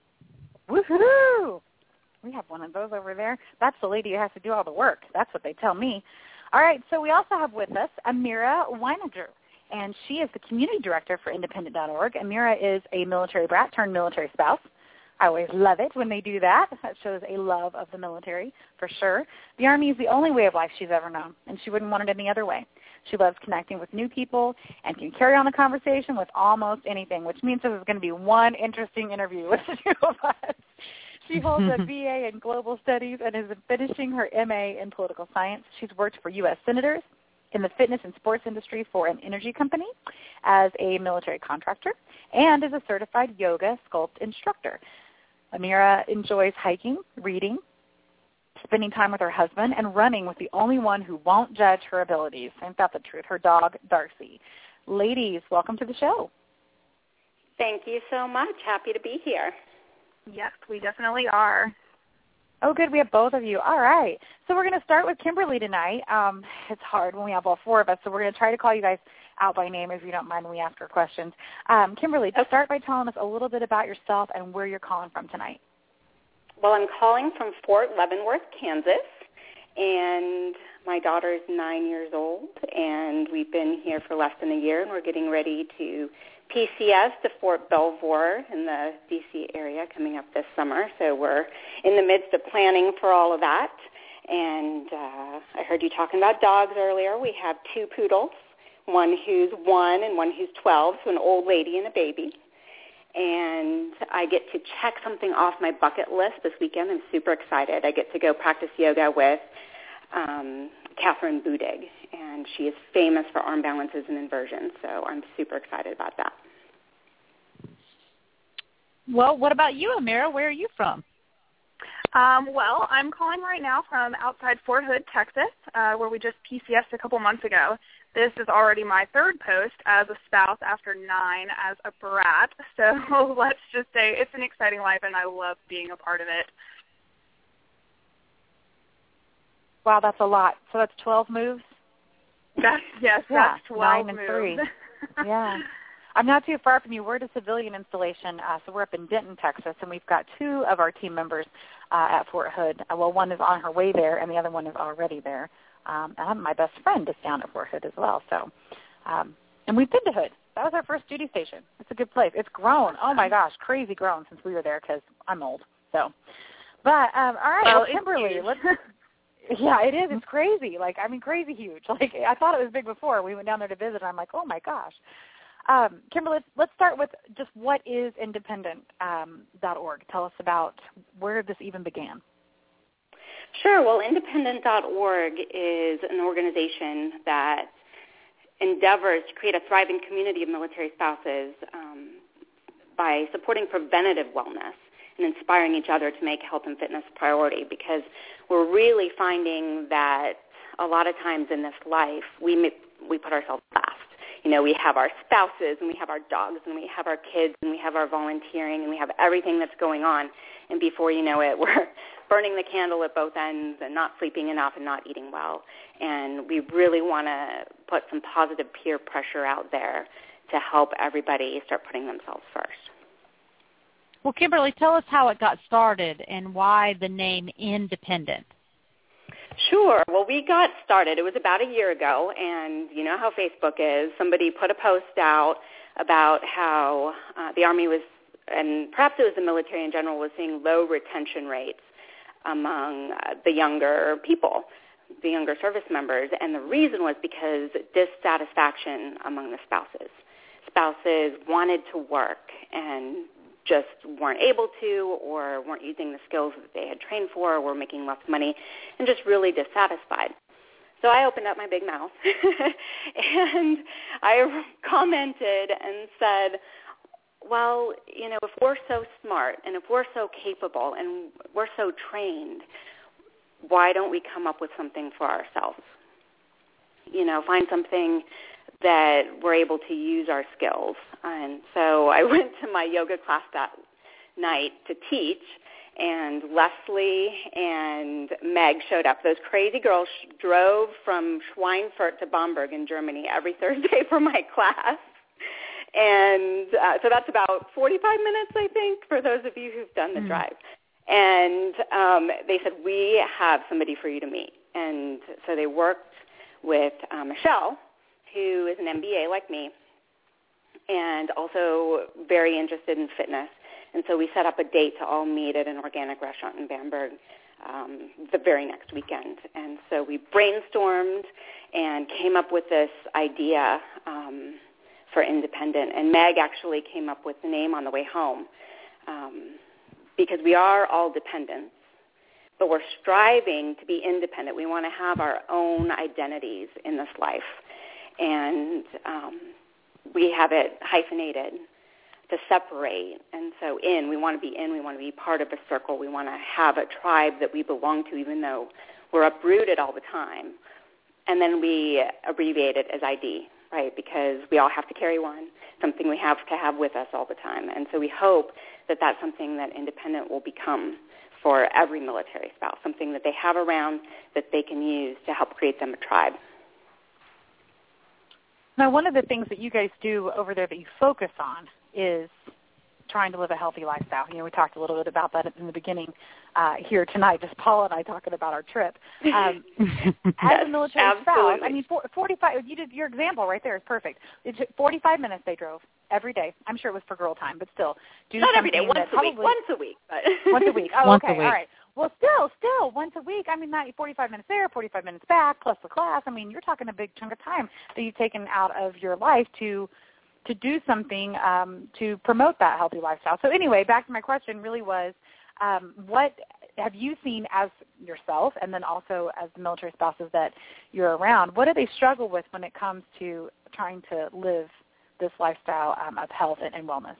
Woohoo! We have one of those over there. That's the lady who has to do all the work. That's what they tell me. All right, so we also have with us Amira Weininger, and she is the Community Director for Independent dot org. Amira is a military brat turned military spouse. I always love it when they do that. That shows a love of the military, for sure. The Army is the only way of life she's ever known, and she wouldn't want it any other way. She loves connecting with new people and can carry on the conversation with almost anything, which means this is going to be one interesting interview with the two of us. She holds a B A in Global Studies and is finishing her M A in Political Science. She's worked for U S senators, in the fitness and sports industry for an energy company, as a military contractor, and is a certified yoga sculpt instructor. Amira enjoys hiking, reading, spending time with her husband, and running with the only one who won't judge her abilities. Ain't that the truth? Her dog, Darcy. Ladies, welcome to the show. Thank you so much. Happy to be here. Yes, we definitely are. Oh, good. We have both of you. All right. So we're going to start with Kimberly tonight. Um, it's hard when we have all four of us, so we're going to try to call you guys out by name if you don't mind when we ask our questions. Um, Kimberly, to start by telling us a little bit about yourself and where you're calling from tonight. Well, I'm calling from Fort Leavenworth, Kansas, and my daughter is nine years old, and we've been here for less than a year, and we're getting ready to P C S to Fort Belvoir in the D C area coming up this summer. So we're in the midst of planning for all of that. And uh, I heard you talking about dogs earlier. We have two poodles, one who's one and one who's twelve, so an old lady and a baby. And I get to check something off my bucket list this weekend. I'm super excited. I get to go practice yoga with um, Catherine Budig, and she is famous for arm balances and inversions, so I'm super excited about that. Well, what about you, Amira? Where are you from? Um, well, I'm calling right now from outside Fort Hood, Texas, uh, where we just P C S'd a couple months ago. This is already my third post as a spouse after nine as a brat. So let's just say it's an exciting life, and I love being a part of it. Wow, that's a lot. So that's twelve moves? That's, yes, yeah, that's twelve nine and moves. three. Yeah. I'm not too far from you. We're at a civilian installation, uh, so we're up in Denton, Texas, and we've got two of our team members uh, at Fort Hood. Uh, well, one is on her way there, and the other one is already there. Um, and my best friend is down at Fort Hood as well. So, um, and we've been to Hood. That was our first duty station. It's a good place. It's grown. Oh my gosh, crazy grown since we were there because I'm old. So, but um, all right, well, well Kimberly, let's. Yeah, it is. It's crazy. Like I mean, crazy huge. Like I thought it was big before. We went down there to visit, and I'm like, oh my gosh. Um, Kimberly, let's, let's start with just what is independent dot org. Um, Tell us about where this even began. Sure. Well, independent dot org is an organization that endeavors to create a thriving community of military spouses um, by supporting preventative wellness and inspiring each other to make health and fitness a priority, because we're really finding that a lot of times in this life we we put ourselves last. You know, we have our spouses and we have our dogs and we have our kids and we have our volunteering and we have everything that's going on. And before you know it, we're burning the candle at both ends and not sleeping enough and not eating well. And we really want to put some positive peer pressure out there to help everybody start putting themselves first. Well, Kimberly, tell us how it got started and why the name Independent. Sure. Well, we got started. It was about a year ago, and you know how Facebook is. Somebody put a post out about how uh, the Army was, and perhaps it was the military in general, was seeing low retention rates among uh, the younger people, the younger service members. And the reason was because dissatisfaction among the spouses. Spouses wanted to work and just weren't able to, or weren't using the skills that they had trained for, or were making less money, and just really dissatisfied. So I opened up my big mouth, and I commented and said, well, you know, if we're so smart, and if we're so capable, and we're so trained, why don't we come up with something for ourselves? You know, find something that we're able to use our skills. And so I went to my yoga class that night to teach, and Leslie and Meg showed up. Those crazy girls drove from Schweinfurt to Bamberg in Germany every Thursday for my class. And uh, so that's about forty-five minutes, I think, for those of you who've done the mm. drive. And um, they said, we have somebody for you to meet. And so they worked with uh, Michelle, who is an M B A like me, and also very interested in fitness. And so we set up a date to all meet at an organic restaurant in Bamberg um, the very next weekend. And so we brainstormed and came up with this idea um, for Independent. And Meg actually came up with the name on the way home um, because we are all dependents, but we're striving to be independent. We want to have our own identities in this life. And um, we have it hyphenated to separate. And so in, we want to be in, we want to be part of a circle. We want to have a tribe that we belong to, even though we're uprooted all the time. And then we abbreviate it as I D, right, because we all have to carry one, something we have to have with us all the time. And so we hope that that's something that Independent will become for every military spouse, something that they have around that they can use to help create them a tribe. Now, one of the things that you guys do over there that you focus on is trying to live a healthy lifestyle. You know, we talked a little bit about that in the beginning uh, here tonight, just Paula and I talking about our trip. Um, as a military Absolutely. spouse, I mean, forty-five, you did, your example right there is perfect. It took forty-five minutes they drove every day. I'm sure it was for girl time, but still. Do Not every day, once a probably, week. Once a week. But once a week. Oh, once okay, a week. all right. Well, still, still, once a week, I mean, not forty-five minutes there, forty-five minutes back, plus the class. I mean, you're talking a big chunk of time that you've taken out of your life to to do something um, to promote that healthy lifestyle. So anyway, back to my question really was, um, what have you seen as yourself and then also as the military spouses that you're around, what do they struggle with when it comes to trying to live this lifestyle um, of health and, and wellness?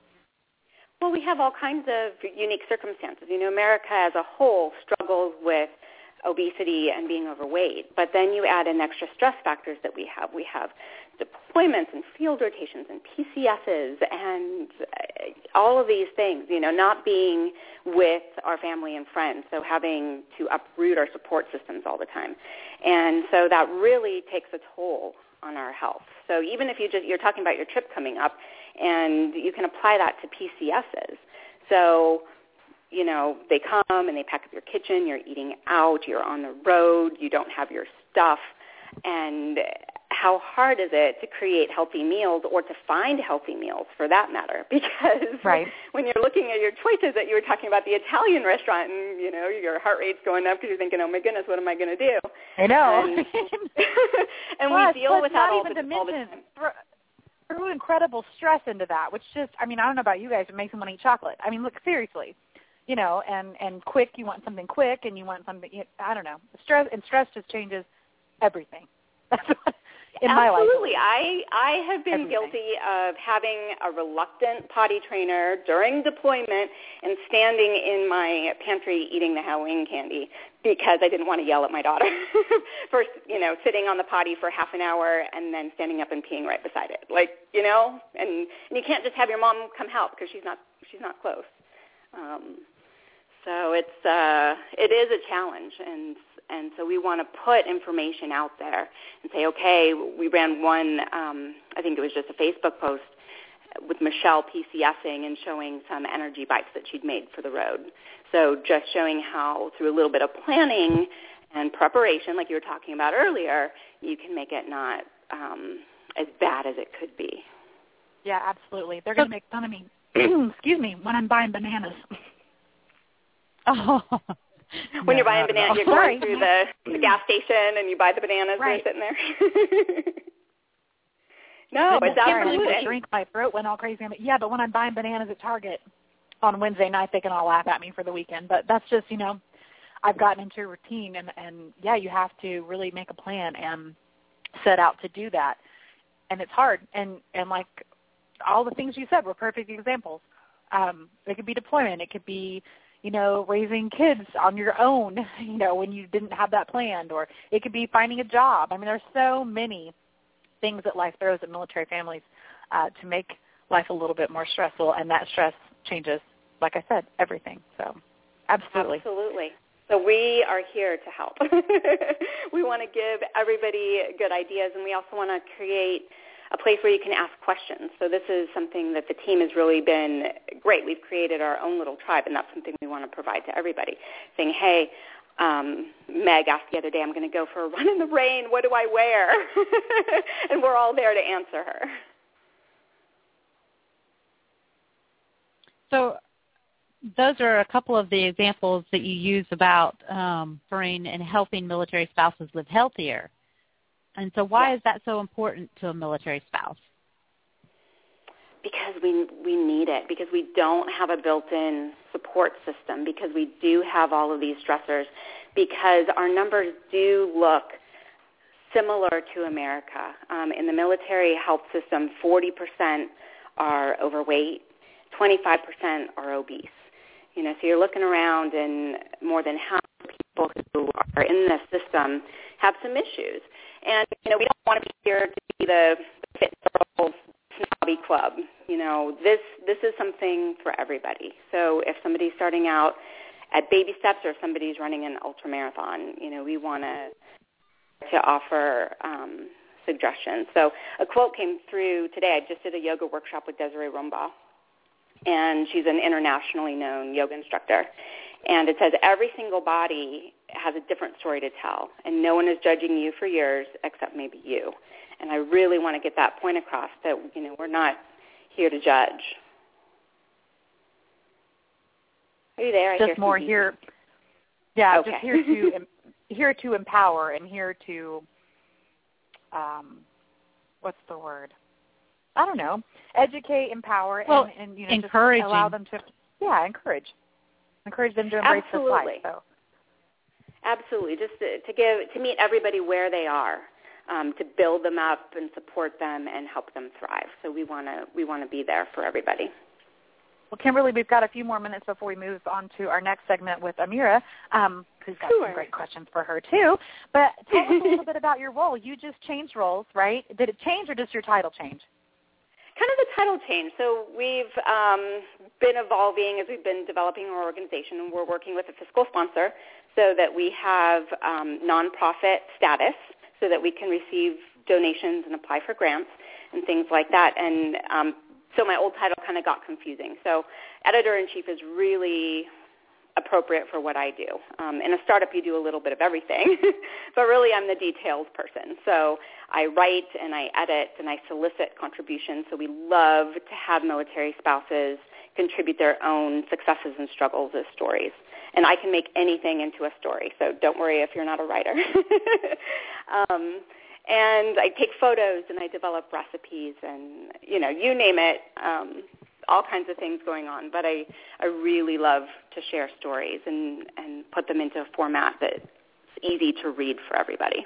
Well, we have all kinds of unique circumstances. You know, America as a whole struggles with obesity and being overweight, but then you add in extra stress factors that we have. We have deployments and field rotations and P C S's and all of these things, you know, not being with our family and friends, so having to uproot our support systems all the time. And so that really takes a toll on our health. So even if you just, you're talking about your trip coming up, and you can apply that to P C S's. So, you know, they come and they pack up your kitchen, you're eating out, you're on the road, you don't have your stuff, and how hard is it to create healthy meals or to find healthy meals for that matter? Because right. when you're looking at your choices that you were talking about the Italian restaurant and, you know, your heart rate's going up because you're thinking, oh my goodness, what am I going to do? I know. And, and plus, we deal plus with not that all even the, to all the mention, time. Through incredible stress into that, which just, I mean, I don't know about you guys, it makes me want to eat chocolate. I mean, look, seriously. You know, and, and quick, you want something quick, and you want something, I don't know. Stress, and stress just changes everything. In my life. Absolutely. I, I have been Everything. guilty of having a reluctant potty trainer during deployment and standing in my pantry eating the Halloween candy because I didn't want to yell at my daughter for, you know, sitting on the potty for half an hour and then standing up and peeing right beside it. Like, you know, and, and you can't just have your mom come help because she's not, she's not close. Um, so it's, uh, it is a challenge, and And so we want to put information out there and say, okay, we ran one, um, I think it was just a Facebook post with Michelle PCSing and showing some energy bites that she'd made for the road. So just showing how through a little bit of planning and preparation, like you were talking about earlier, you can make it not um, as bad as it could be. Yeah, absolutely. They're going to make fun of me, excuse me, when I'm buying bananas. Oh. When no, you're buying bananas, you're Sorry. going through the, the gas station and you buy the bananas Right. and they're sitting there. No, Goodness, it's sorry, absolutely. I drink, my throat went all crazy. I'm like, yeah, but when I'm buying bananas at Target on Wednesday night, they can all laugh at me for the weekend. But that's just, you know, I've gotten into a routine, and, and yeah, you have to really make a plan and set out to do that. And it's hard. And, and like all the things you said were perfect examples. Um, it could be deployment. It could be, you know, raising kids on your own, you know, when you didn't have that planned, or it could be finding a job. I mean, there's so many things that life throws at military families uh, to make life a little bit more stressful, and that stress changes, like I said, everything. So absolutely. Absolutely. So we are here to help. We want to give everybody good ideas, and we also want to create a place where you can ask questions. So this is something that the team has really been great. We've created our own little tribe, and that's something we want to provide to everybody, saying, hey, um, Meg asked the other day, I'm going to go for a run in the rain. What do I wear? And we're all there to answer her. So those are a couple of the examples that you use about um, Farine and helping military spouses live healthier. And so why Yeah. is that so important to a military spouse? Because we we need it, because we don't have a built-in support system, because we do have all of these stressors, because our numbers do look similar to America. Um, in the military health system, forty percent are overweight, twenty-five percent are obese. You know, so you're looking around, and more than half of the people who are in this system have some issues. And, you know, we don't want to be here to be the fit girls snobby club. You know, this this is something for everybody. So if somebody's starting out at baby steps, or if somebody's running an ultramarathon, you know, we want to to offer um, suggestions. So a quote came through today. I just did a yoga workshop with Desiree Rumbaugh, and she's an internationally known yoga instructor. And it says every single body has a different story to tell, and no one is judging you for yours except maybe you. And I really want to get that point across, that, you know, we're not here to judge. Are you there? I Just hear more some here. Yeah, Okay. just here to here to empower, and here to um, what's the word? I don't know. Educate, empower, Well, and, and you know, encouraging. just allow them to, yeah, encourage. encourage them to embrace Absolutely. this life. So. Absolutely, just to, to give to meet everybody where they are, um, to build them up and support them and help them thrive. So we want to we want to be there for everybody. Well, Kimberly, we've got a few more minutes before we move on to our next segment with Amira, um, who's got sure. some great questions for her too. But tell us a little bit about your role. You just changed roles, right? Did it change, or just your title change? Kind of the title change. So we've um, been evolving as we've been developing our organization, and we're working with a fiscal sponsor so that we have um, nonprofit status so that we can receive donations and apply for grants and things like that. And um, so my old title kind of got confusing. So editor-in-chief is really appropriate for what I do. Um, in a startup, you do a little bit of everything, but really I'm the details person. So I write and I edit and I solicit contributions. So we love to have military spouses contribute their own successes and struggles as stories. And I can make anything into a story, so don't worry if you're not a writer. um, and I take photos and I develop recipes and, you know, you name it, um, all kinds of things going on. But I, I really love to share stories and, and put them into a format that's easy to read for everybody.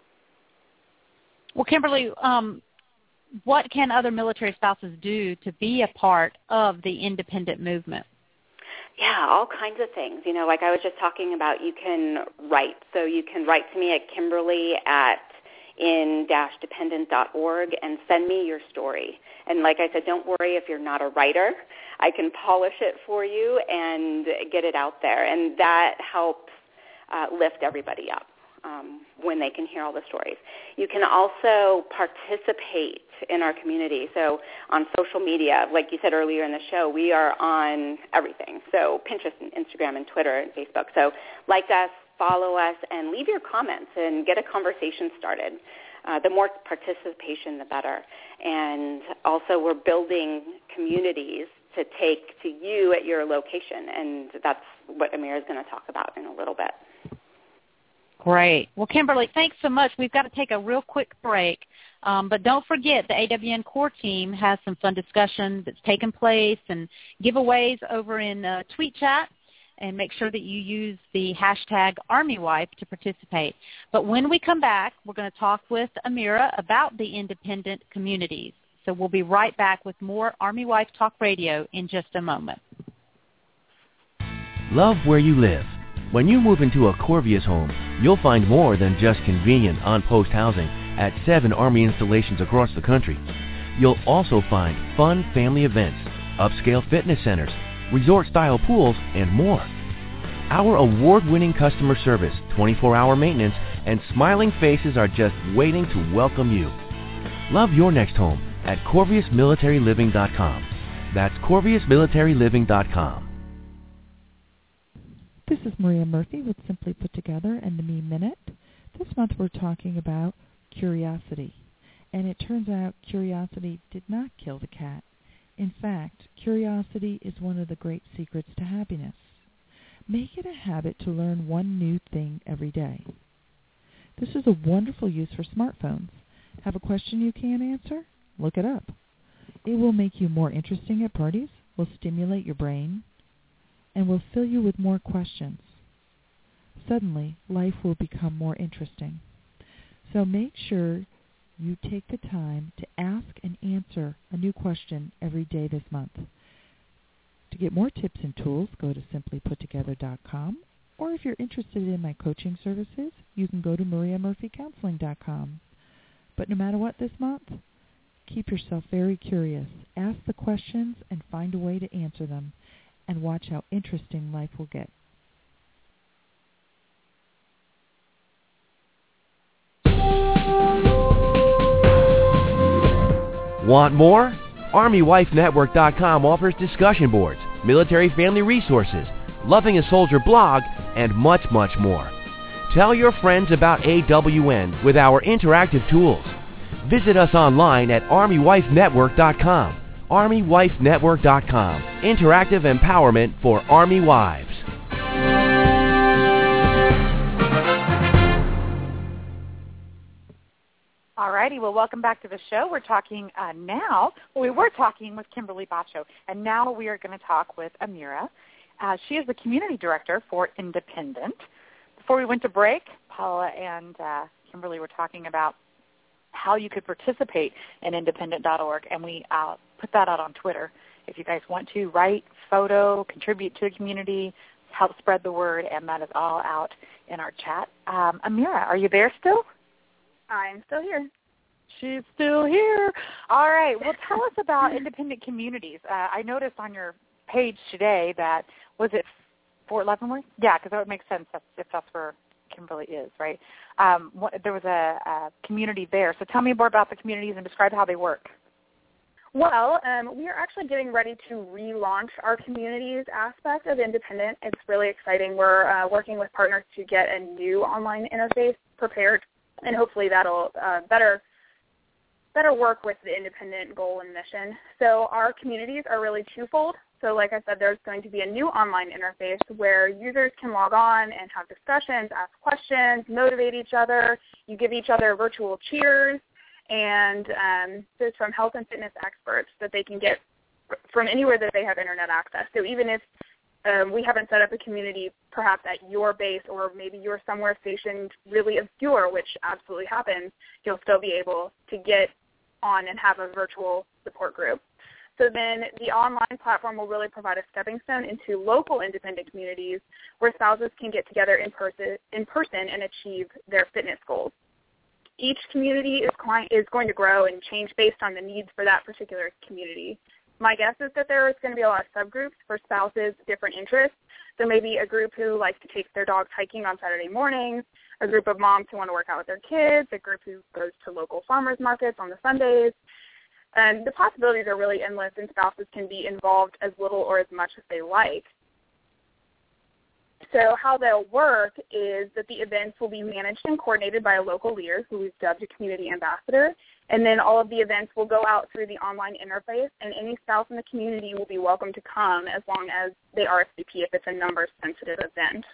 Well, Kimberly, um, what can other military spouses do to be a part of the independent movement? Yeah, all kinds of things. You know, like I was just talking about, you can write. So you can write to me at Kimberly at in dash dependent dot org and send me your story. And like I said, don't worry if you're not a writer. I can polish it for you and get it out there. And that helps uh, lift everybody up um, when they can hear all the stories. You can also participate in our community. So on social media, like you said earlier in the show, we are on everything. So Pinterest and Instagram and Twitter and Facebook. So like us, follow us, and leave your comments and get a conversation started. Uh, the more participation, the better. And also we're building communities to take to you at your location, and that's what Amira is going to talk about in a little bit. Great. Well, Kimberly, thanks so much. We've got to take a real quick break. Um, but don't forget, the A W N Core Team has some fun discussion that's taken place and giveaways over in uh, Tweet Chat. And make sure that you use the hashtag ArmyWife to participate. But when we come back, we're going to talk with Amira about the independent communities. So we'll be right back with more Army Wife Talk Radio in just a moment. Love where you live. When you move into a Corvius home, you'll find more than just convenient on-post housing at seven Army installations across the country. You'll also find fun family events, upscale fitness centers, resort-style pools, and more. Our award-winning customer service, twenty-four hour maintenance, and smiling faces are just waiting to welcome you. Love your next home at Corvius Military Living dot com. That's Corvius Military Living dot com. This is Maria Murphy with Simply Put Together and the Me Minute. This month we're talking about curiosity. And it turns out curiosity did not kill the cat. In fact, curiosity is one of the great secrets to happiness. Make it a habit to learn one new thing every day. This is a wonderful use for smartphones. Have a question you can't answer? Look it up. It will make you more interesting at parties, will stimulate your brain, and will fill you with more questions. Suddenly, life will become more interesting. So make sure you take the time to ask and answer a new question every day this month. To get more tips and tools, go to simply put together dot com, or if you're interested in my coaching services, you can go to maria murphy counseling dot com. But no matter what this month, keep yourself very curious. Ask the questions and find a way to answer them, and watch how interesting life will get. Want more? Army Wife Network dot com offers discussion boards, military family resources, Loving a Soldier blog, and much, much more. Tell your friends about A W N with our interactive tools. Visit us online at Army Wife Network dot com. Army Wife Network dot com. Interactive empowerment for Army wives. All righty. Well, welcome back to the show. We're talking uh, now. Well, we were talking with Kimberly Baccio, and now we are going to talk with Amira. Uh, she is the community director for Independent. Before we went to break, Paula and uh, Kimberly were talking about how you could participate in independent dot org, and we uh, put that out on Twitter. If you guys want to write, photo, contribute to the community, help spread the word, and that is all out in our chat. Um, Amira, are you there still? I'm still here. She's still here. All right. Well, tell us about independent communities. Uh, I noticed on your page today that, was it Fort Leavenworth? Yeah, because that would make sense if, if that's where Kimberly is, right? Um, what, there was a, a community there. So tell me more about the communities and describe how they work. Well, um, we are actually getting ready to relaunch our communities aspect of Independent. It's really exciting. We're uh, working with partners to get a new online interface prepared, and hopefully that'll uh, better better work with the Independent goal and mission. So our communities are really twofold. So like I said, there's going to be a new online interface where users can log on and have discussions, ask questions, motivate each other. You give each other virtual cheers, and um, there's from health and fitness experts that they can get from anywhere that they have internet access. So even if um, we haven't set up a community perhaps at your base, or maybe you're somewhere stationed really obscure, which absolutely happens, you'll still be able to get on and have a virtual support group. So then the online platform will really provide a stepping stone into local independent communities where spouses can get together in person, in person and achieve their fitness goals. Each community is, is going to grow and change based on the needs for that particular community. My guess is that there is going to be a lot of subgroups for spouses' different interests. So maybe a group who likes to take their dogs hiking on Saturday mornings, a group of moms who want to work out with their kids, a group who goes to local farmers markets on the Sundays. And the possibilities are really endless, and spouses can be involved as little or as much as they like. So how they'll work is that the events will be managed and coordinated by a local leader who we've dubbed a community ambassador, and then all of the events will go out through the online interface, and any spouse in the community will be welcome to come as long as they R S V P if it's a number-sensitive event.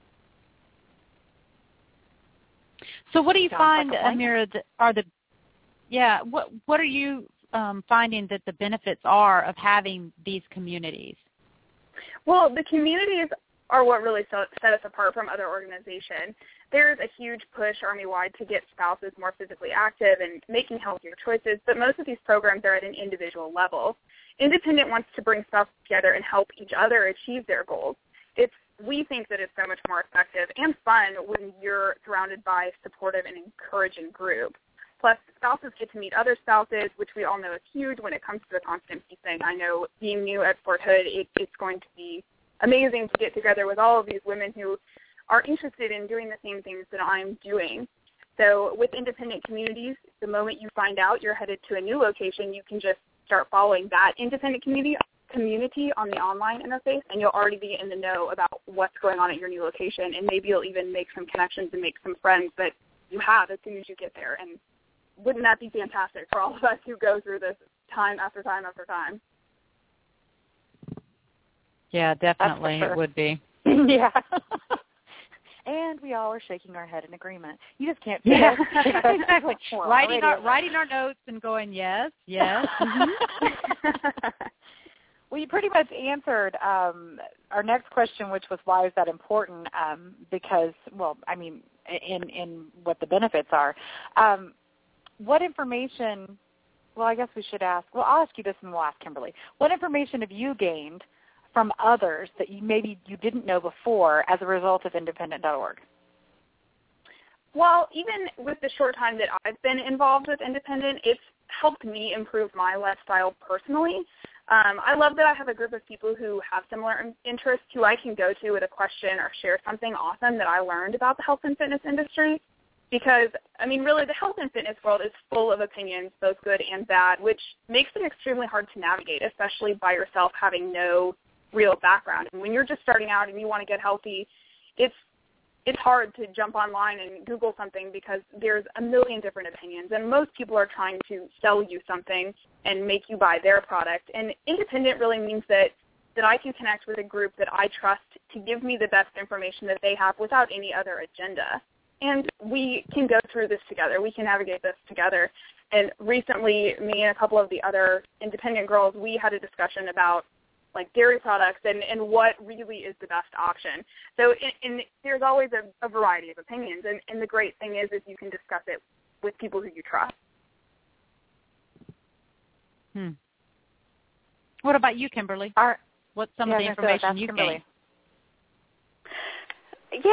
So what do you Sounds find, like a Amira, that are the, yeah, what, what are you um, finding that the benefits are of having these communities? Well, the communities are what really set us apart from other organizations. There's a huge push Army-wide to get spouses more physically active and making healthier choices, but most of these programs are at an individual level. Independent wants to bring spouses together and help each other achieve their goals. It's we think that it's so much more effective and fun when you're surrounded by a supportive and encouraging group. Plus, spouses get to meet other spouses, which we all know is huge when it comes to the constant thing. I know being new at Fort Hood, it, it's going to be amazing to get together with all of these women who are interested in doing the same things that I'm doing. So with independent communities, the moment you find out you're headed to a new location, you can just start following that independent community community on the online interface, and you'll already be in the know about what's going on at your new location, and maybe you'll even make some connections and make some friends that you have as soon as you get there. And wouldn't that be fantastic for all of us who go through this time after time after time? Yeah, definitely sure. It would be. Yeah. And we all are shaking our head in agreement. You just can't. Yeah, exactly. Well, writing our writing our notes and going yes, yes. Mm-hmm. Well, you pretty much answered um, our next question, which was why is that important? Um, because, well, I mean, in in what the benefits are. Um, what information? Well, I guess we should ask. Well, I'll ask you this, and we'll ask Kimberly. What information have you gained from others that you maybe you didn't know before as a result of independent dot org? Well, even with the short time that I've been involved with Independent, it's helped me improve my lifestyle personally. Um, I love that I have a group of people who have similar interests who I can go to with a question or share something awesome that I learned about the health and fitness industry. Because, I mean, really, the health and fitness world is full of opinions, both good and bad, which makes it extremely hard to navigate, especially by yourself having no real background. And when you're just starting out and you want to get healthy, it's it's hard to jump online and Google something because there's a million different opinions, and most people are trying to sell you something and make you buy their product. And independent really means that, that I can connect with a group that I trust to give me the best information that they have without any other agenda. And we can go through this together. We can navigate this together. And recently, me and a couple of the other independent girls, we had a discussion about like dairy products and, and what really is the best option. So in, in, there's always a, a variety of opinions, and, and the great thing is, is you can discuss it with people who you trust. Hmm. What about you, Kimberly? Our, What's some yeah, of the information you gained? Yeah,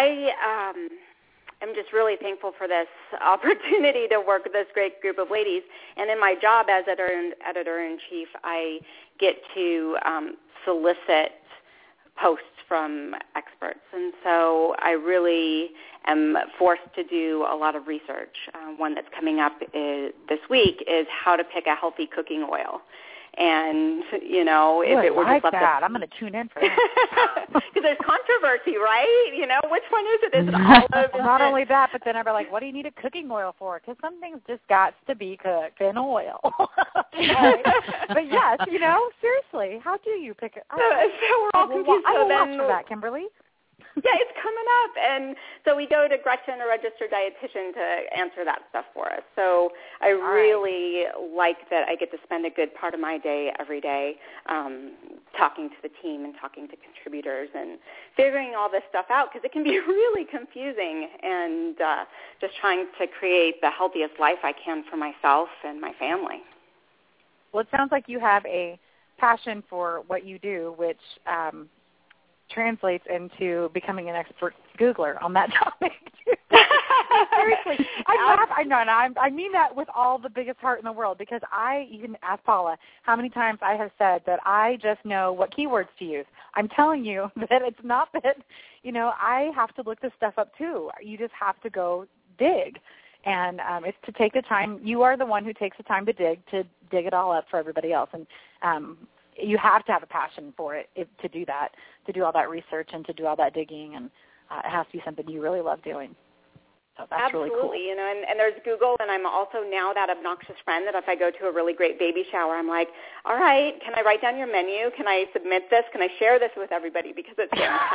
I um, am just really thankful for this opportunity to work with this great group of ladies. And in my job as editor, editor-in-chief, I get to um, solicit posts from experts. And so I really am forced to do a lot of research. Uh, one that's coming up is, this week is how to pick a healthy cooking oil. And, you know, if Ooh, it were I like just left that. up, I'm going to tune in for that. because there's controversy, right? You know, which one is it? Is it olive? Not only that, but then I'm like, what do you need a cooking oil for? Because some things just got to be cooked in oil. Okay. But yes, you know, seriously, how do you pick it? So, so we're all confused. I will so watch then, for that, Kimberly. Yeah, it's coming up. And so we go to Gretchen, a registered dietitian, to answer that stuff for us. So I All really right. like that I get to spend a good part of my day every day um, talking to the team and talking to contributors and figuring all this stuff out, because it can be really confusing, and uh, just trying to create the healthiest life I can for myself and my family. Well, it sounds like you have a passion for what you do, which um, translates into becoming an expert Googler on that topic. Seriously, I laugh. I know, and I, I mean that with all the biggest heart in the world, because I, you can ask Paula how many times I have said that I just know what keywords to use. I'm telling you that it's not that, you know, I have to look this stuff up too. You just have to go dig. And um, it's to take the time. You are the one who takes the time to dig, to dig it all up for everybody else. And um, you have to have a passion for it if, to do that, to do all that research and to do all that digging. And uh, it has to be something you really love doing. So that's Absolutely, really cool. you know, and, and there's Google, and I'm also now that obnoxious friend that if I go to a really great baby shower, I'm like, all right, can I write down your menu? Can I submit this? Can I share this with everybody, because it's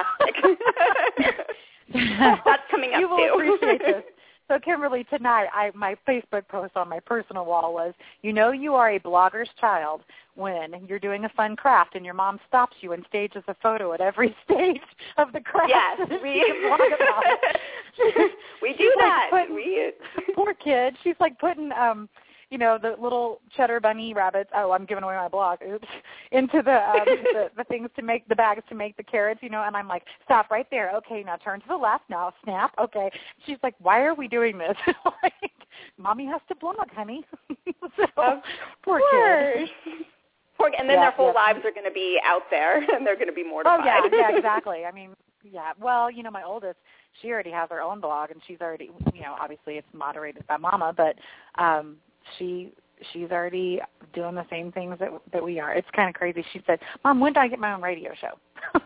fantastic. That's coming up you will too. appreciate this. So, Kimberly, tonight I, my Facebook post on my personal wall was, you know you are a blogger's child when you're doing a fun craft and your mom stops you and stages a photo at every stage of the craft. Yes, we blog about it. we do She's that. Like putting, we... Poor kid. She's like putting, um, you know, the little cheddar bunny rabbits. Oh, I'm giving away my blog. Oops. Into the, um, the the things to make the bags to make the carrots, you know. And I'm like, stop right there. Okay, now turn to the left. Now snap. Okay. She's like, why are we doing this? Like, mommy has to blog, honey. So, of poor course. kid. Poor, and then yeah, their whole yeah. lives are going to be out there, and they're going to be mortified. Oh yeah, yeah, exactly. I mean, yeah. Well, you know, my oldest, she already has her own blog, and she's already, you know, obviously it's moderated by Mama, but um, she. She's already doing the same things that that we are. It's kind of crazy. She said, Mom, when do I get my own radio show?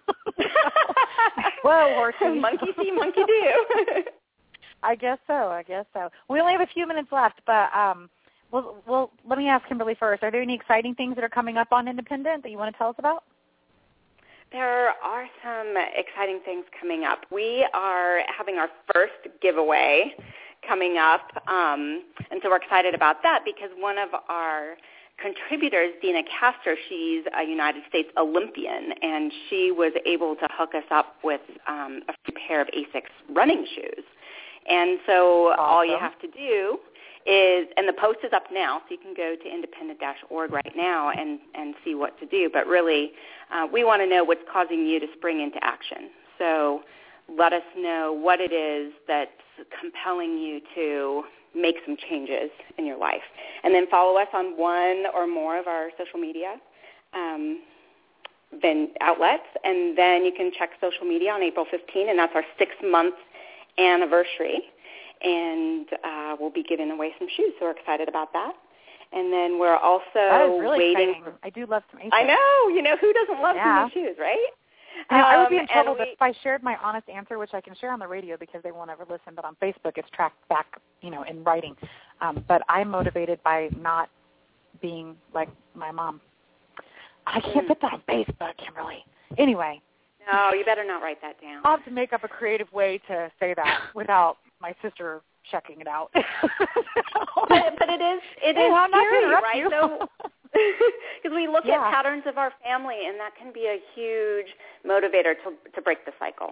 Whoa, horsey. Monkey see, monkey do. I guess so. I guess so. We only have a few minutes left, but um, well, well, let me ask Kimberly first. Are there any exciting things that are coming up on Independent that you want to tell us about? There are some exciting things coming up. We are having our first giveaway coming up, um, and so we're excited about that because one of our contributors, Dina Castor, she's a United States Olympian, and she was able to hook us up with um, a free pair of ASICS running shoes. And so awesome. All you have to do is, and the post is up now, so you can go to independent dash org right now and, and see what to do. But really, uh, we want to know what's causing you to spring into action. So let us know what it is that's compelling you to make some changes in your life. And then follow us on one or more of our social media um, then outlets. And then you can check social media on April fifteenth, and that's our six-month anniversary. And uh, we'll be giving away some shoes, so we're excited about that. And then we're also that is really waiting. Exciting. I do love some ASICS. I know. You know, who doesn't love yeah. some new shoes, right? You know, I would be in Um, trouble and we- if I shared my honest answer, which I can share on the radio because they won't ever listen, but on Facebook it's tracked back, you know, in writing. Um, but I'm motivated by not being like my mom. I can't Mm. put that on Facebook, Kimberly. Anyway. No, you better not write that down. I'll have to make up a creative way to say that without my sister checking it out. but, but it is it hey, is I'm not scary, interrupt right? you. So, Because we look Yeah. at patterns of our family, and that can be a huge motivator to to break the cycle.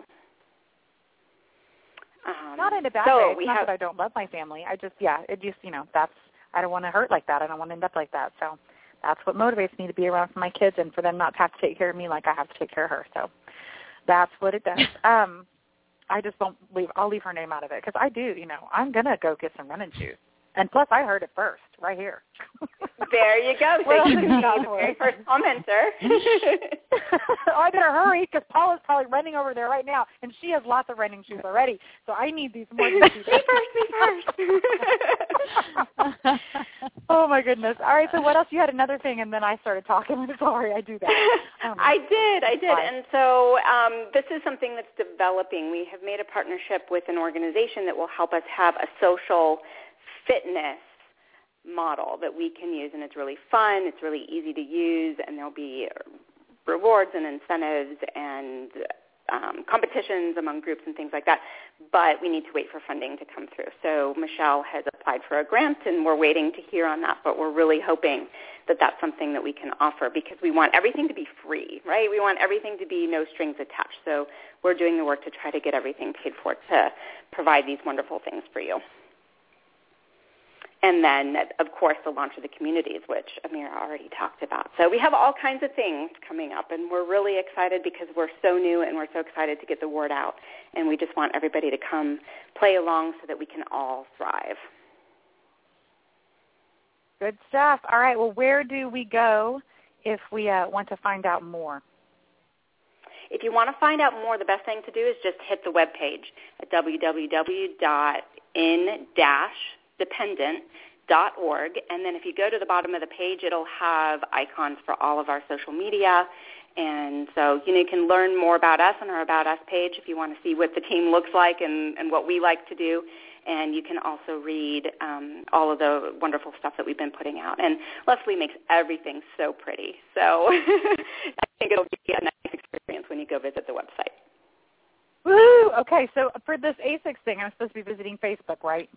Um, Not in a bad so way. It's we not have, that I don't love my family. I just, yeah, it just, you know, that's, I don't want to hurt like that. I don't want to end up like that. So that's what motivates me to be around for my kids and for them not to have to take care of me like I have to take care of her. So that's what it does. um, I just don't leave, I'll leave her name out of it because I do, you know, I'm going to go get some running shoes. And plus, I heard it first, right here. There you go. So Well, you can be the very first commenter. Oh, I better hurry because Paula's probably running over there right now, and she has lots of running shoes already. So I need these more than she does. Me first, me first. Oh, my goodness. All right, so what else? You had another thing, and then I started talking. I'm sorry, I do that. Um, I did, I did. And so um, this is something that's developing. We have made a partnership with an organization that will help us have a social fitness model that we can use, and it's really fun, it's really easy to use, and there'll be rewards and incentives and um, competitions among groups and things like that, but we need to wait for funding to come through. So Michelle has applied for a grant, and we're waiting to hear on that, but we're really hoping that that's something that we can offer because we want everything to be free, right? We want everything to be no strings attached. So we're doing the work to try to get everything paid for to provide these wonderful things for you. And then, of course, the launch of the communities, which Amira already talked about. So we have all kinds of things coming up, and we're really excited because we're so new and we're so excited to get the word out. And we just want everybody to come play along so that we can all thrive. Good stuff. All right, well, where do we go if we uh, want to find out more? If you want to find out more, the best thing to do is just hit the webpage at w w w dot in dash dependent dot org, and then if you go to the bottom of the page, it'll have icons for all of our social media, and so you know you can learn more about us on our About Us page if you want to see what the team looks like and, and what we like to do, and you can also read um, all of the wonderful stuff that we've been putting out, and Leslie makes everything so pretty, so I think it'll be a nice experience when you go visit the website. Woo! Okay, so for this A S I C thing, I'm supposed to be visiting Facebook, right?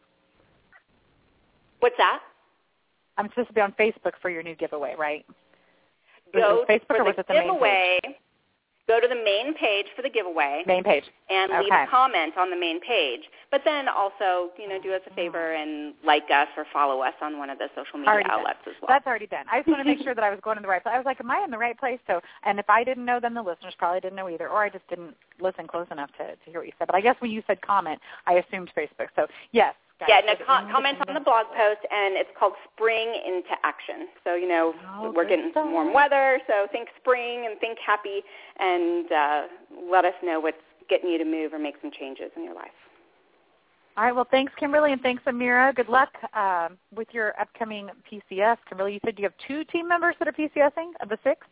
What's that? I'm supposed to be on Facebook for your new giveaway, right? Go Facebook for or was the it the giveaway. Main page? Go to the main page for the giveaway. Main page. And leave okay. a comment on the main page. But then also, you know, do us a favor and like us or follow us on one of the social media already outlets done. as well. That's already done. I just want to make sure that I was going to the right place. I was like, am I in the right place? So, and if I didn't know, then the listeners probably didn't know either, or I just didn't listen close enough to, to hear what you said. But I guess when you said comment, I assumed Facebook. So, yes. Guys, yeah, no, com- comment on the blog post, and it's called Spring into Action. So, you know, oh, we're getting some warm weather, so think spring and think happy, and uh, let us know what's getting you to move or make some changes in your life. All right, well, thanks, Kimberly, and thanks, Amira. Good luck um, with your upcoming P C S. Kimberly, you said you have two team members that are PCSing of the six?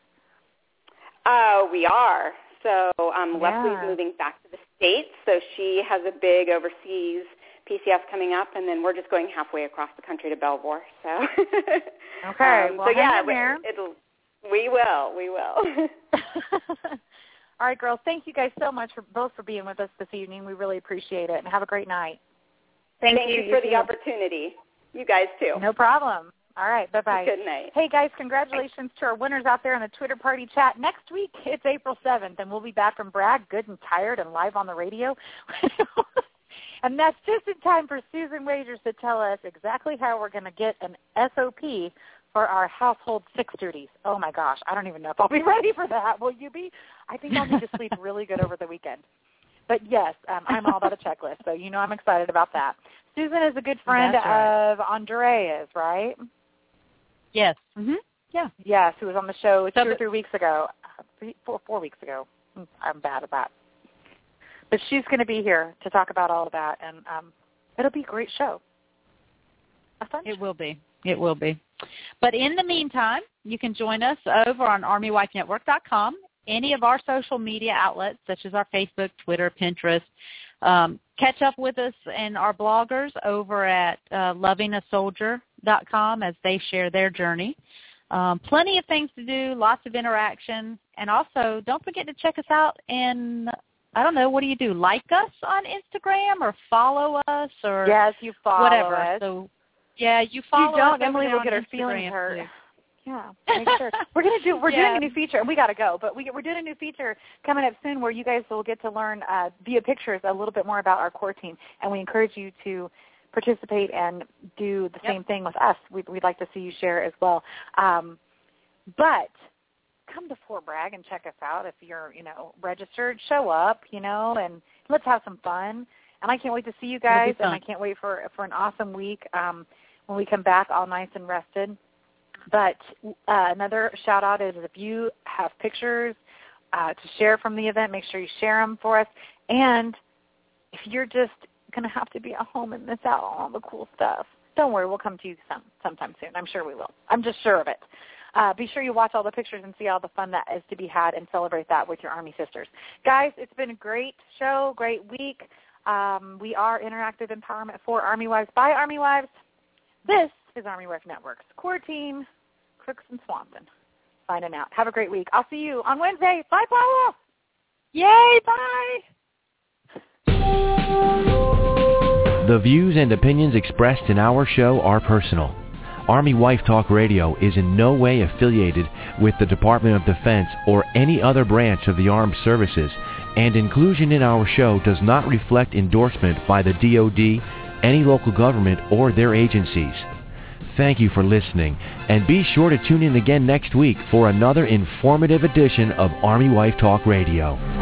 Uh, we are. So um, yeah. Leslie's moving back to the States, so she has a big overseas P C S coming up, and then we're just going halfway across the country to Belvoir. So, okay, um, well, so hang yeah, in there. It'll, we will, we will. All right, girls, thank you guys so much for both for being with us this evening. We really appreciate it, and have a great night. Thank, thank you, you for you the opportunity. You guys too. No problem. All right, bye-bye. Good night. Hey, guys, congratulations to our winners out there in the Twitter party chat. Next week, it's April seventh, and we'll be back from Bragg, good and tired, and live on the radio. And that's just in time for Susan Wagers to tell us exactly how we're going to get an S O P for our household six duties. Oh, my gosh. I don't even know if I'll be ready for that. Will you be? I think I'll need to sleep really good over the weekend. But, yes, um, I'm all about a checklist, so you know I'm excited about that. Susan is a good friend right. of Andrea's, right? Yes. Mm-hmm. Yeah. Yes, who was on the show So two or the- three weeks ago, uh, three, four, four weeks ago. I'm bad at that. But she's going to be here to talk about all of that, and um, it'll be a great show. A fun It show. will be. It will be. But in the meantime, you can join us over on army wife network dot com, any of our social media outlets, such as our Facebook, Twitter, Pinterest. Um, catch up with us and our bloggers over at uh, loving a soldier dot com as they share their journey. Um, plenty of things to do, lots of interaction. And also, don't forget to check us out and I don't know, what do you do? Like us on Instagram or follow us or yes, you follow whatever. us. So yeah, you follow you don't, us. Emily will will get her feelings hurt. Yeah, make sure. We're gonna do. We're Yeah. doing a new feature, and we gotta go. But we we're doing a new feature coming up soon, where you guys will get to learn uh, via pictures a little bit more about our core team, and we encourage you to participate and do the Yep. same thing with us. We'd, we'd like to see you share as well. Um, but come to Fort Bragg and check us out if you're, you know, registered. Show up, you know, and let's have some fun. And I can't wait to see you guys, and I can't wait for for an awesome week um, when we come back all nice and rested. But uh, another shout-out is if you have pictures uh, to share from the event, make sure you share them for us. And if you're just going to have to be at home and miss out on all the cool stuff, don't worry, we'll come to you some, sometime soon. I'm sure we will. I'm just sure of it. Uh, be sure you watch all the pictures and see all the fun that is to be had and celebrate that with your Army sisters. Guys, it's been a great show, great week. Um, we are Interactive Empowerment for Army Wives by Army Wives. This is Army Wife Network's core team, Crooks and Swanson, signing out. Have a great week. I'll see you on Wednesday. Bye, Paula. Yay, bye. The views and opinions expressed in our show are personal. Army Wife Talk Radio is in no way affiliated with the Department of Defense or any other branch of the armed services, and inclusion in our show does not reflect endorsement by the D O D, any local government, or their agencies. Thank you for listening, and be sure to tune in again next week for another informative edition of Army Wife Talk Radio.